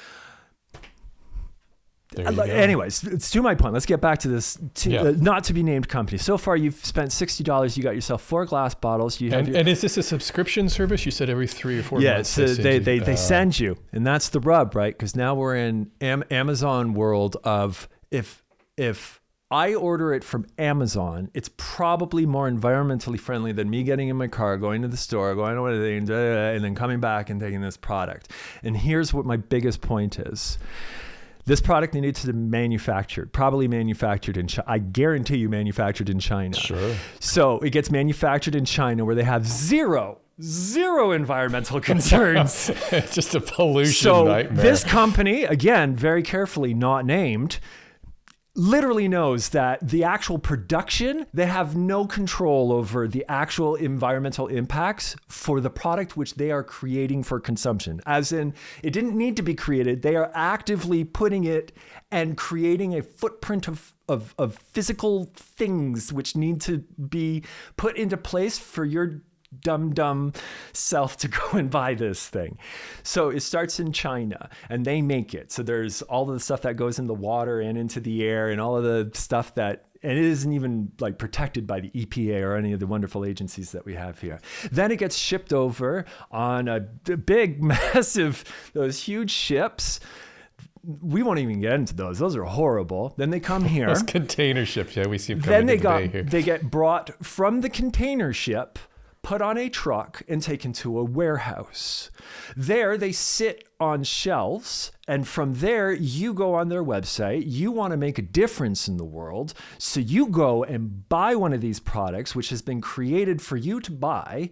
[SPEAKER 3] There you
[SPEAKER 2] Uh,
[SPEAKER 3] go.
[SPEAKER 2] Anyways, it's to my point. Let's get back to this to,
[SPEAKER 3] Yeah.
[SPEAKER 2] uh, not to be named company. So far, you've spent sixty dollars. You got yourself four glass bottles. You have
[SPEAKER 3] And,
[SPEAKER 2] your,
[SPEAKER 3] and is this a subscription service? You said every three or four
[SPEAKER 2] yeah,
[SPEAKER 3] months.
[SPEAKER 2] so
[SPEAKER 3] send
[SPEAKER 2] they
[SPEAKER 3] you-
[SPEAKER 2] they, they
[SPEAKER 3] uh,
[SPEAKER 2] send you, and that's the rub, right? Because now we're in Am- Amazon world of if if I order it from Amazon, it's probably more environmentally friendly than me getting in my car, going to the store, going to what and then coming back and taking this product. And here's what my biggest point is. This product needed to be manufactured, probably manufactured in China. I guarantee you manufactured in China.
[SPEAKER 3] Sure.
[SPEAKER 2] So it gets manufactured in China where they have zero, zero environmental concerns.
[SPEAKER 3] It's just a pollution
[SPEAKER 2] So
[SPEAKER 3] nightmare.
[SPEAKER 2] this company, again, very carefully not named, literally knows that the actual production, they have no control over the actual environmental impacts for the product which they are creating for consumption. As in, it didn't need to be created. They are actively putting it and creating a footprint of, of, of physical things which need to be put into place for your dumb, dumb self to go and buy this thing. So it starts in China and they make it. So there's all of the stuff that goes in the water and into the air and all of the stuff that, and it isn't even like protected by the E P A or any of the wonderful agencies that we have here. Then it gets shipped over on a big, massive, those huge ships. We won't even get into those. Those are horrible. Then they come here.
[SPEAKER 3] Those container ships, yeah, we see them
[SPEAKER 2] Then
[SPEAKER 3] coming
[SPEAKER 2] they
[SPEAKER 3] in
[SPEAKER 2] got
[SPEAKER 3] the bay here.
[SPEAKER 2] they get brought from the container ship, put on a truck, and taken to a warehouse. There they sit on shelves, and from there you go on their website. You want to make a difference in the world, so you go and buy one of these products, which has been created for you to buy,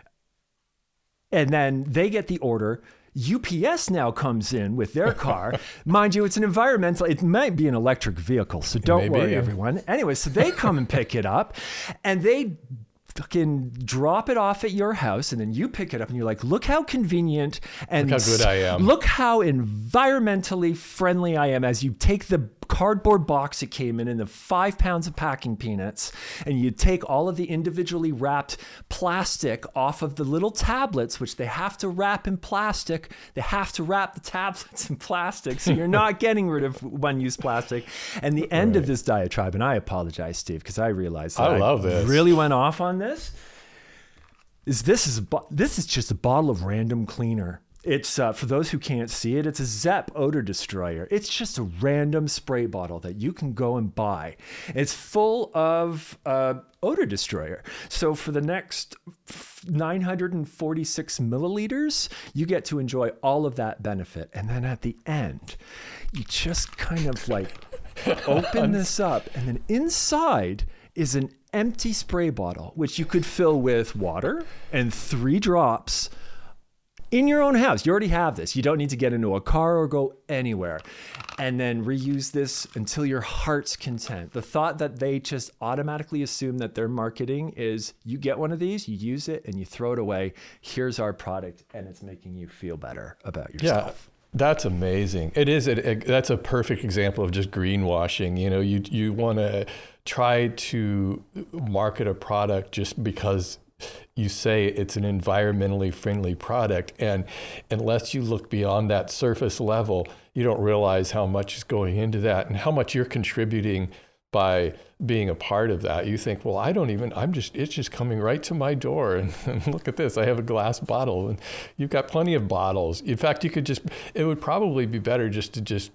[SPEAKER 2] and then they get the order. U P S now comes in with their car. Mind you, it's an environmental, it might be an electric vehicle, so don't
[SPEAKER 3] Maybe.
[SPEAKER 2] worry, everyone. Anyway, so they come and pick it up, and they fucking drop it off at your house, and then you pick it up and you're like, look how convenient and
[SPEAKER 3] Look how good I am.
[SPEAKER 2] Look how environmentally friendly I am, as you take the cardboard box it came in and the five pounds of packing peanuts, and you take all of the individually wrapped plastic off of the little tablets, which they have to wrap in plastic. They have to wrap the tablets in plastic, so you're not getting rid of one-use plastic. And the end
[SPEAKER 3] Right.
[SPEAKER 2] of this diatribe, and I apologize, Steve, because I realized that
[SPEAKER 3] I love this.
[SPEAKER 2] really went off on this, is this is a bo- this is just a bottle of random cleaner. It's uh, for those who can't see it, it's a Zep odor destroyer. It's just a random spray bottle that you can go and buy. It's full of uh, odor destroyer. So for the next nine hundred forty-six milliliters, you get to enjoy all of that benefit. And then at the end, you just kind of like open this up, and then inside is an empty spray bottle, which you could fill with water and three drops in your own house. You already have this. You don't need to get into a car or go anywhere. And then reuse this until your heart's content. The thought that they just automatically assume that their marketing is you get one of these, you use it, and you throw it away. Here's our product, and it's making you feel better about yourself.
[SPEAKER 3] Yeah. That's amazing. It is. A, a, that's a perfect example of just greenwashing. You know, you you want to try to market a product just because you say it's an environmentally friendly product. And unless you look beyond that surface level, you don't realize how much is going into that and how much you're contributing by being a part of that. You think, well, I don't even, I'm just, it's just coming right to my door. And, and look at this, I have a glass bottle and you've got plenty of bottles. In fact, you could just, it would probably be better just to just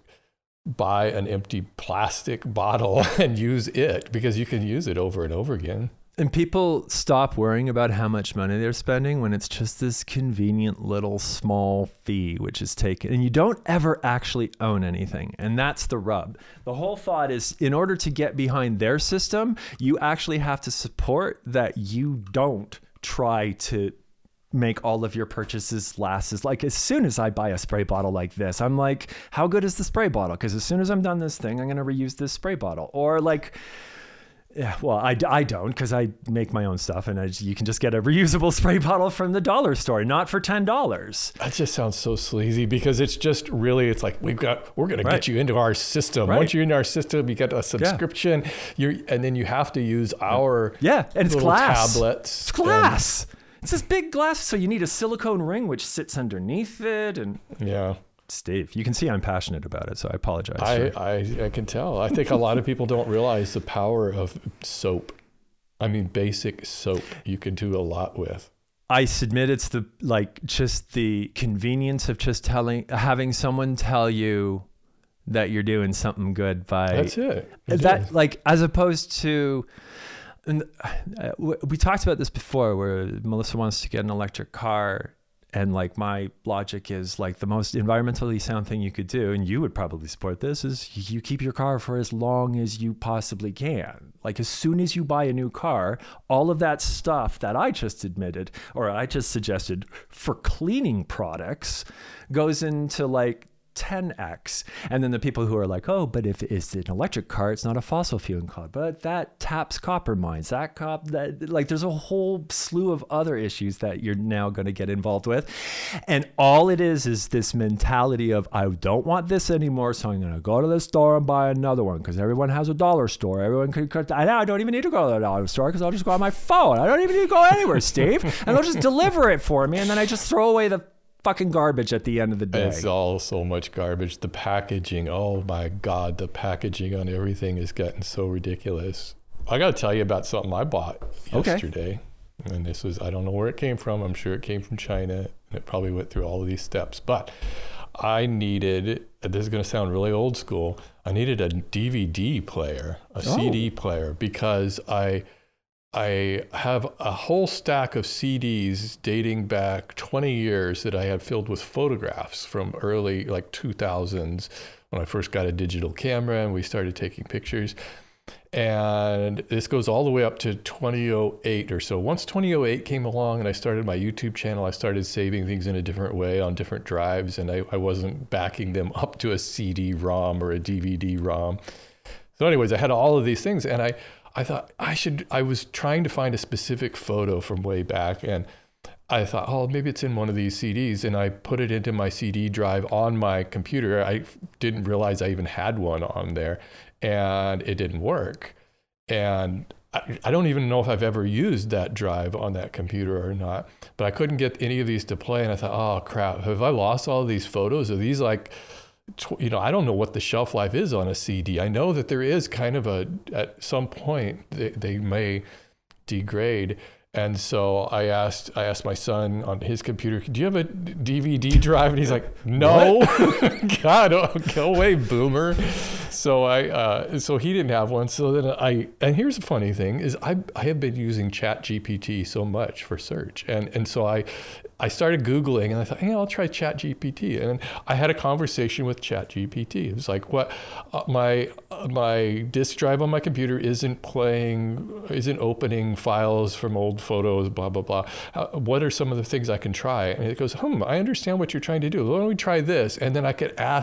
[SPEAKER 3] buy an empty plastic bottle and use it, because you can use it over and over again.
[SPEAKER 2] And people stop worrying about how much money they're spending when it's just this convenient little small fee, which is taken. And you don't ever actually own anything. And that's the rub. The whole thought is, in order to get behind their system, you actually have to support that you don't try to make all of your purchases last. Is like, as soon as I buy a spray bottle like this, I'm like, how good is the spray bottle? Because as soon as I'm done this thing, I'm going to reuse this spray bottle. Or like, yeah, well, I, I don't, because I make my own stuff, and I just, you can just get a reusable spray bottle from the dollar store, not for ten dollars.
[SPEAKER 3] That just sounds so sleazy, because it's just really, it's like, we've got, we're going right. to get you into our system. Right. Once you're in our system, you get a subscription, yeah. you're, and then you have to use our
[SPEAKER 2] yeah, and it's glass.
[SPEAKER 3] tablets.
[SPEAKER 2] It's glass. And, it's this big glass, so you need a silicone ring which sits underneath it, and
[SPEAKER 3] yeah.
[SPEAKER 2] Steve, you can see I'm passionate about it, so I apologize.
[SPEAKER 3] I, I, I can tell. I think a lot of people don't realize the power of soap. I mean, basic soap you can do a lot with.
[SPEAKER 2] I submit it's the, like, just the convenience of just telling, having someone tell you that you're doing something good by...
[SPEAKER 3] That's it. it
[SPEAKER 2] that,
[SPEAKER 3] is.
[SPEAKER 2] like, as opposed to... And uh, we talked about this before, where Melissa wants to get an electric car. And like, my logic is like, the most environmentally sound thing you could do, and you would probably support this, is you keep your car for as long as you possibly can. Like, as soon as you buy a new car, all of that stuff that I just admitted, or I just suggested for cleaning products, goes into like ten x. And then the people who are like, oh, but if it's an electric car, it's not a fossil fuel car, but that taps copper mines, that cop that, like, there's a whole slew of other issues that you're now going to get involved with. And all it is is this mentality of, I don't want this anymore, so I'm going to go to the store and buy another one, because everyone has a dollar store. Everyone can, I I don't even need to go to the dollar store, because I'll just go on my phone. I don't even need to go anywhere, Steve. And they'll just deliver it for me, and then I just throw away the fucking garbage at the end of the day.
[SPEAKER 3] It's all so much garbage. The packaging, oh my God, the packaging on everything is getting so ridiculous. I got to tell you about something I bought yesterday. Okay. And this was, I don't know where it came from. I'm sure it came from China, and it probably went through all of these steps. But I needed, this is going to sound really old school, I needed a D V D player, a oh. C D player, because I... I have a whole stack of C Ds dating back twenty years that I had filled with photographs from early, like two thousands, when I first got a digital camera and we started taking pictures. And this goes all the way up to twenty oh eight or so. Once twenty oh eight came along and I started my YouTube channel, I started saving things in a different way on different drives, and I, I wasn't backing them up to a C D ROM or a D V D ROM. So anyways, I had all of these things, and I I thought I should, I was trying to find a specific photo from way back, and I thought, oh, maybe it's in one of these C Ds, and I put it into my C D drive on my computer. I didn't realize I even had one on there, and it didn't work. And I, I don't even know if I've ever used that drive on that computer or not, but I couldn't get any of these to play, and I thought, oh crap, have I lost all of these photos? Are these like, you know, I don't know what the shelf life is on a C D. I know that there is kind of a, at some point they, they may degrade. And so I asked, I asked my son on his computer, do you have a D V D drive? And he's like, no, God, oh, go away, boomer. So I, uh, so he didn't have one. So then I, and here's the funny thing is I, I have been using ChatGPT so much for search. And, and so I, I started Googling, and I thought, hey, I'll try ChatGPT. And I had a conversation with ChatGPT. It was like, what, uh, my uh, my disk drive on my computer isn't playing, isn't opening files from old photos, blah, blah, blah. Uh, what are some of the things I can try? And it goes, hmm, I understand what you're trying to do. Why don't we try this? And then I could ask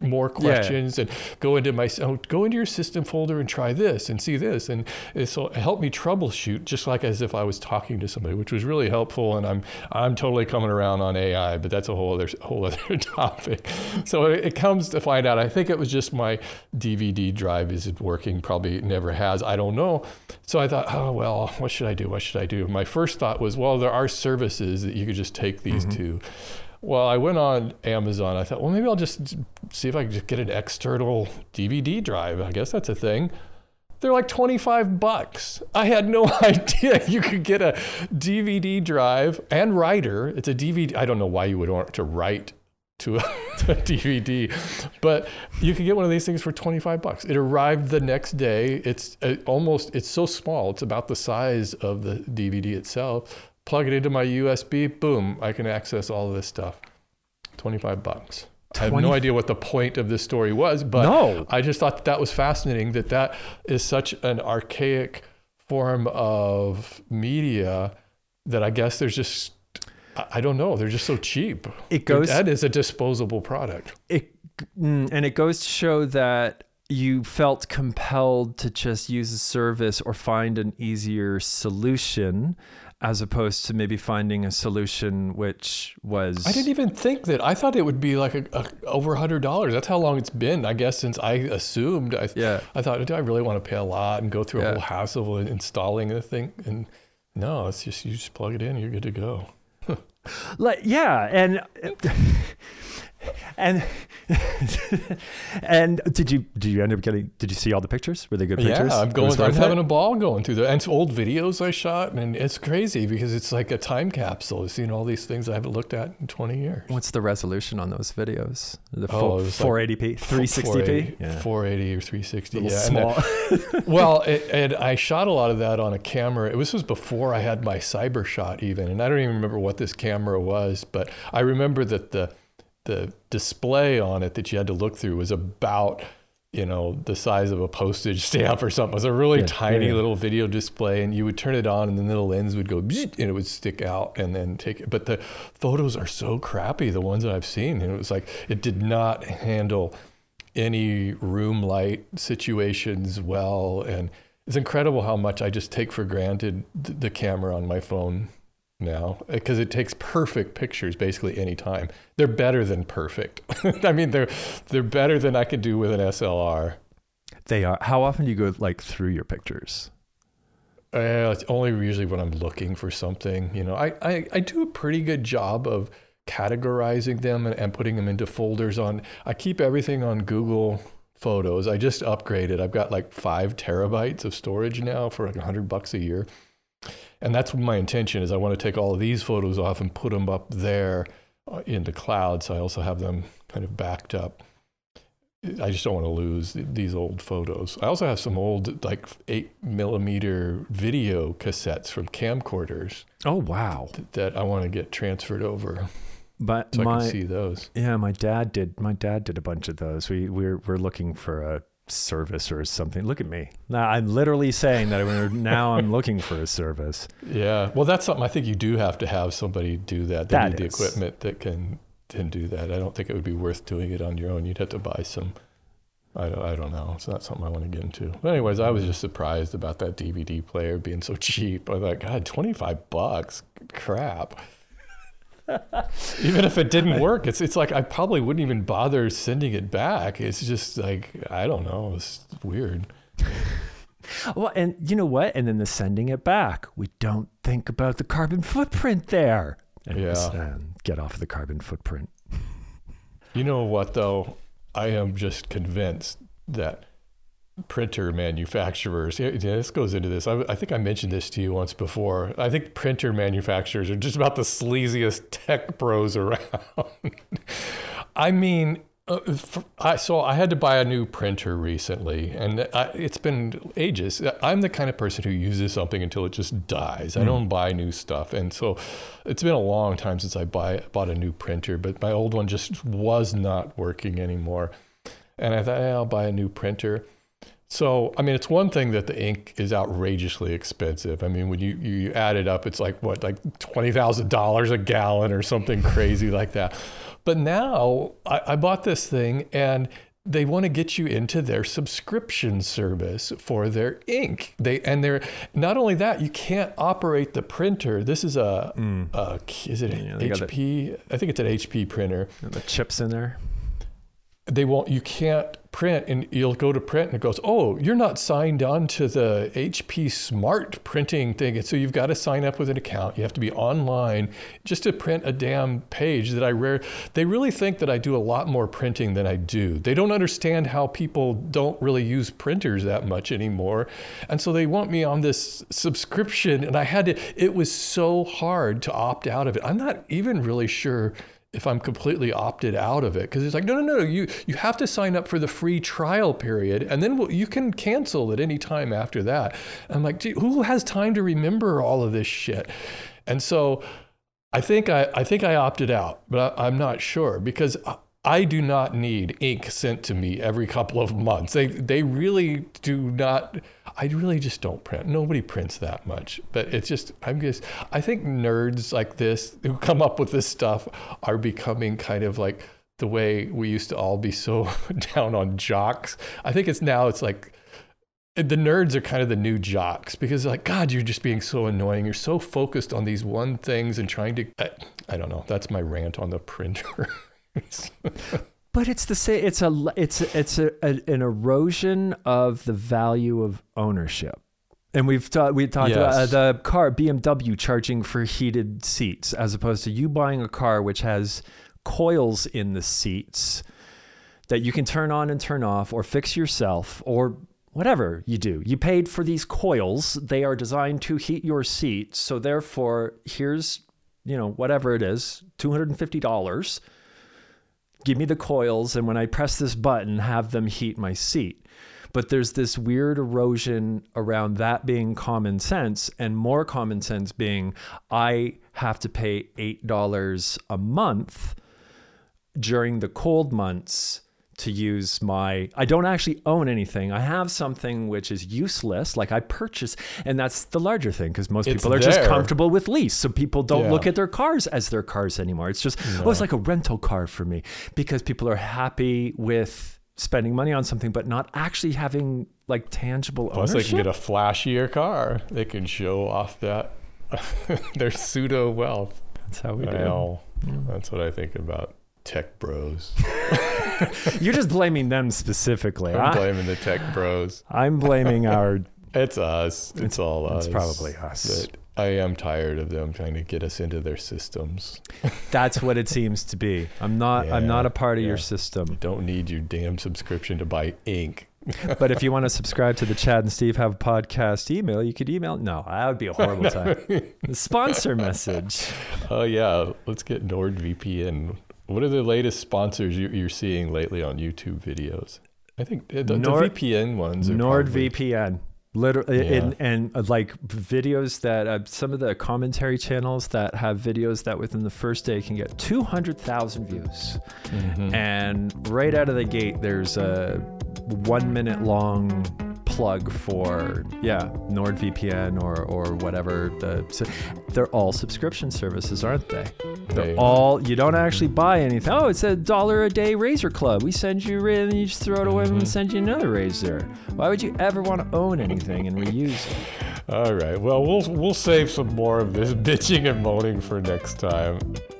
[SPEAKER 3] more questions yeah. and go into my oh, go into your system folder and try this and see this, and so it helped me troubleshoot just like as if I was talking to somebody, which was really helpful. And I'm I'm totally coming around on A I, but that's a whole other whole other topic. So it, it comes to find out, I think it was just my D V D drive isn't working. Probably never has. I don't know. So I thought, oh well, what should I do? What should I do? My first thought was, well, there are services that you could just take these mm-hmm. to. Well, I went on Amazon. I thought, well, maybe I'll just see if I can just get an external D V D drive. I guess that's a thing. They're like twenty-five bucks. I had no idea you could get a D V D drive and writer. It's a D V D. I don't know why you would want to write to a, to a D V D, but you could get one of these things for twenty-five bucks. It arrived the next day. It's uh, almost, it's so small. It's about the size of the D V D itself. Plug it into my U S B, boom, I can access all of this stuff. twenty-five bucks. I have no idea what the point of this story was, but no. I just thought that, that was fascinating, that that is such an archaic form of media that I guess there's just, I don't know, they're just so cheap.
[SPEAKER 2] It goes,
[SPEAKER 3] that is a disposable product.
[SPEAKER 2] It And it goes to show that you felt compelled to just use a service or find an easier solution, as opposed to maybe finding a solution which was...
[SPEAKER 3] I didn't even think that. I thought it would be like a, a, over one hundred dollars. That's how long it's been, I guess, since I assumed. I,
[SPEAKER 2] yeah.
[SPEAKER 3] I thought, do I really want to pay a lot and go through yeah. a whole hassle of installing the thing? And no, it's just, you just plug it in, you're good to go.
[SPEAKER 2] Like, yeah, and... And and did you did you end up getting did you see all the pictures? Were they good pictures?
[SPEAKER 3] Yeah, I'm going. I'm having a ball going through the and it's old videos I shot, and it's crazy because it's like a time capsule. Seeing all these things I haven't looked at in twenty years.
[SPEAKER 2] What's the resolution on those videos? The
[SPEAKER 3] oh,
[SPEAKER 2] four eighty p, three sixty p,
[SPEAKER 3] yeah. four eighty or three sixty.
[SPEAKER 2] Yeah,
[SPEAKER 3] small. And then, well, it, and I shot a lot of that on a camera. It was, this was before I had my Cybershot even, and I don't even remember what this camera was, but I remember that the the display on it that you had to look through was about, you know, the size of a postage stamp or something. It was a really yeah, tiny yeah. little video display, and you would turn it on and then the lens would go and it would stick out and then take it. But the photos are so crappy, the ones that I've seen. And it was like, it did not handle any room light situations well. And it's incredible how much I just take for granted the camera on my phone now, because it takes perfect pictures basically any time. They're better than perfect. I mean, they're they're better than I could do with an S L R.
[SPEAKER 2] They are. How often do you go like through your pictures?
[SPEAKER 3] Uh, it's only usually when I'm looking for something. You know, I, I, I do a pretty good job of categorizing them and, and putting them into folders on. I keep everything on Google Photos. I just upgraded. I've got like five terabytes of storage now for like a hundred bucks a year. And that's my intention, is I want to take all of these photos off and put them up there in the cloud. So I also have them kind of backed up. I just don't want to lose these old photos. I also have some old like eight millimeter video cassettes from camcorders.
[SPEAKER 2] Oh, wow.
[SPEAKER 3] Th- that I want to get transferred over.
[SPEAKER 2] But
[SPEAKER 3] so
[SPEAKER 2] my,
[SPEAKER 3] I can see those.
[SPEAKER 2] Yeah, my dad did. My dad did a bunch of those. We we're we're looking for a service or something. Look at me. Now I'm literally saying that we're, now I'm looking for a service.
[SPEAKER 3] Yeah. Well, that's something I think you do have to have somebody do that. They
[SPEAKER 2] that
[SPEAKER 3] need the
[SPEAKER 2] is.
[SPEAKER 3] equipment that can can do that. I don't think it would be worth doing it on your own. You'd have to buy some. I don't, I don't know. It's not something I want to get into. But anyways, I was just surprised about that D V D player being so cheap. I thought, God, twenty-five bucks. Crap. Even if it didn't work, it's it's like I probably wouldn't even bother sending it back. It's just like, I don't know. It's weird.
[SPEAKER 2] Well, and you know what? And then the sending it back. We don't think about the carbon footprint there. And
[SPEAKER 3] yeah.
[SPEAKER 2] Um, get off of the carbon footprint.
[SPEAKER 3] You know what, though? I am just convinced that printer manufacturers, yeah, this goes into this. I, I think I mentioned this to you once before. I think printer manufacturers are just about the sleaziest tech bros around. I mean, uh, for, I, so I had to buy a new printer recently, and I, it's been ages. I'm the kind of person who uses something until it just dies. Mm. I don't buy new stuff. And so it's been a long time since I buy, bought a new printer, but my old one just was not working anymore. And I thought, hey, I'll buy a new printer. So, I mean, it's one thing that the ink is outrageously expensive. I mean, when you, you add it up, it's like, what, like twenty thousand dollars a gallon or something crazy like that. But now I, I bought this thing, and they want to get you into their subscription service for their ink. They and they're not only that, you can't operate the printer. This is a, mm. a is it an yeah, H P? I think it's an H P printer.
[SPEAKER 2] The chips in there.
[SPEAKER 3] They won't. You can't print, and you'll go to print, and it goes, "Oh, you're not signed on to the H P Smart printing thing." And so you've got to sign up with an account. You have to be online just to print a damn page. That I rare. They really think that I do a lot more printing than I do. They don't understand how people don't really use printers that much anymore, and so they want me on this subscription. And I had to. It was so hard to opt out of it. I'm not even really sure if I'm completely opted out of it, because it's like, no, no, no, you you have to sign up for the free trial period, and then we'll, you can cancel at any time after that. And I'm like, gee, who has time to remember all of this shit? And so I think I, I think I opted out, but I, I'm not sure, because I do not need ink sent to me every couple of months. They they really do not. I really just don't print. Nobody prints that much. But it's just, I'm just, I think nerds like this who come up with this stuff are becoming kind of like the way we used to all be so down on jocks. I think it's now, it's like, the nerds are kind of the new jocks, because like, God, you're just being so annoying. You're so focused on these one things and trying to, I, I don't know. That's my rant on the printer.
[SPEAKER 2] But it's the same. It's a it's it's a, a, an erosion of the value of ownership, and we've ta- we talked yes. about uh, the car B M W charging for heated seats, as opposed to you buying a car which has coils in the seats that you can turn on and turn off, or fix yourself, or whatever you do. You paid for these coils; they are designed to heat your seat. So therefore, here's you know whatever it is, two hundred and fifty dollars. Give me the coils, and when I press this button, have them heat my seat. But there's this weird erosion around that being common sense, and more common sense being, I have to pay eight dollars a month during the cold months to use my, I don't actually own anything. I have something which is useless, like I purchase, and that's the larger thing, because most
[SPEAKER 3] it's
[SPEAKER 2] people are
[SPEAKER 3] there.
[SPEAKER 2] just comfortable with lease. So people don't
[SPEAKER 3] yeah.
[SPEAKER 2] look at their cars as their cars anymore. It's just, no. oh, it's like a rental car for me, because people are happy with spending money on something, but not actually having like tangible
[SPEAKER 3] Plus
[SPEAKER 2] ownership.
[SPEAKER 3] Plus they can get a flashier car. They can show off that their pseudo wealth.
[SPEAKER 2] That's how we do.
[SPEAKER 3] I know. Yeah. That's what I think about tech bros.
[SPEAKER 2] You're just blaming them specifically.
[SPEAKER 3] I'm blaming the tech bros.
[SPEAKER 2] I'm blaming our...
[SPEAKER 3] It's us. It's, it's all us.
[SPEAKER 2] It's probably us.
[SPEAKER 3] But I am tired of them trying to get us into their systems.
[SPEAKER 2] That's what it seems to be. I'm not yeah, I'm not a part of yeah. your system.
[SPEAKER 3] You don't need your damn subscription to buy ink.
[SPEAKER 2] But if you want to subscribe to the Chad and Steve Have a Podcast email, you could email. No, that would be a horrible time. The sponsor message.
[SPEAKER 3] Oh, yeah. Let's get NordVPN. What are the latest sponsors you're seeing lately on YouTube videos? I think the, Nord, the V P N ones are
[SPEAKER 2] NordVPN. Literally,
[SPEAKER 3] yeah.
[SPEAKER 2] and, and uh, like videos that uh, some of the commentary channels that have videos that within the first day can get two hundred thousand views. Mm-hmm. And right out of the gate, there's a one minute long plug for, yeah, NordVPN or, or whatever. The so they're all subscription services, aren't they? They're they all, you don't actually buy anything. Oh, it's a dollar a day Razor Club. We send you, and you just throw it away mm-hmm. and send you another Razor. Why would you ever want to own anything and reuse it?
[SPEAKER 3] All right. Well, we'll we'll save some more of this bitching and moaning for next time.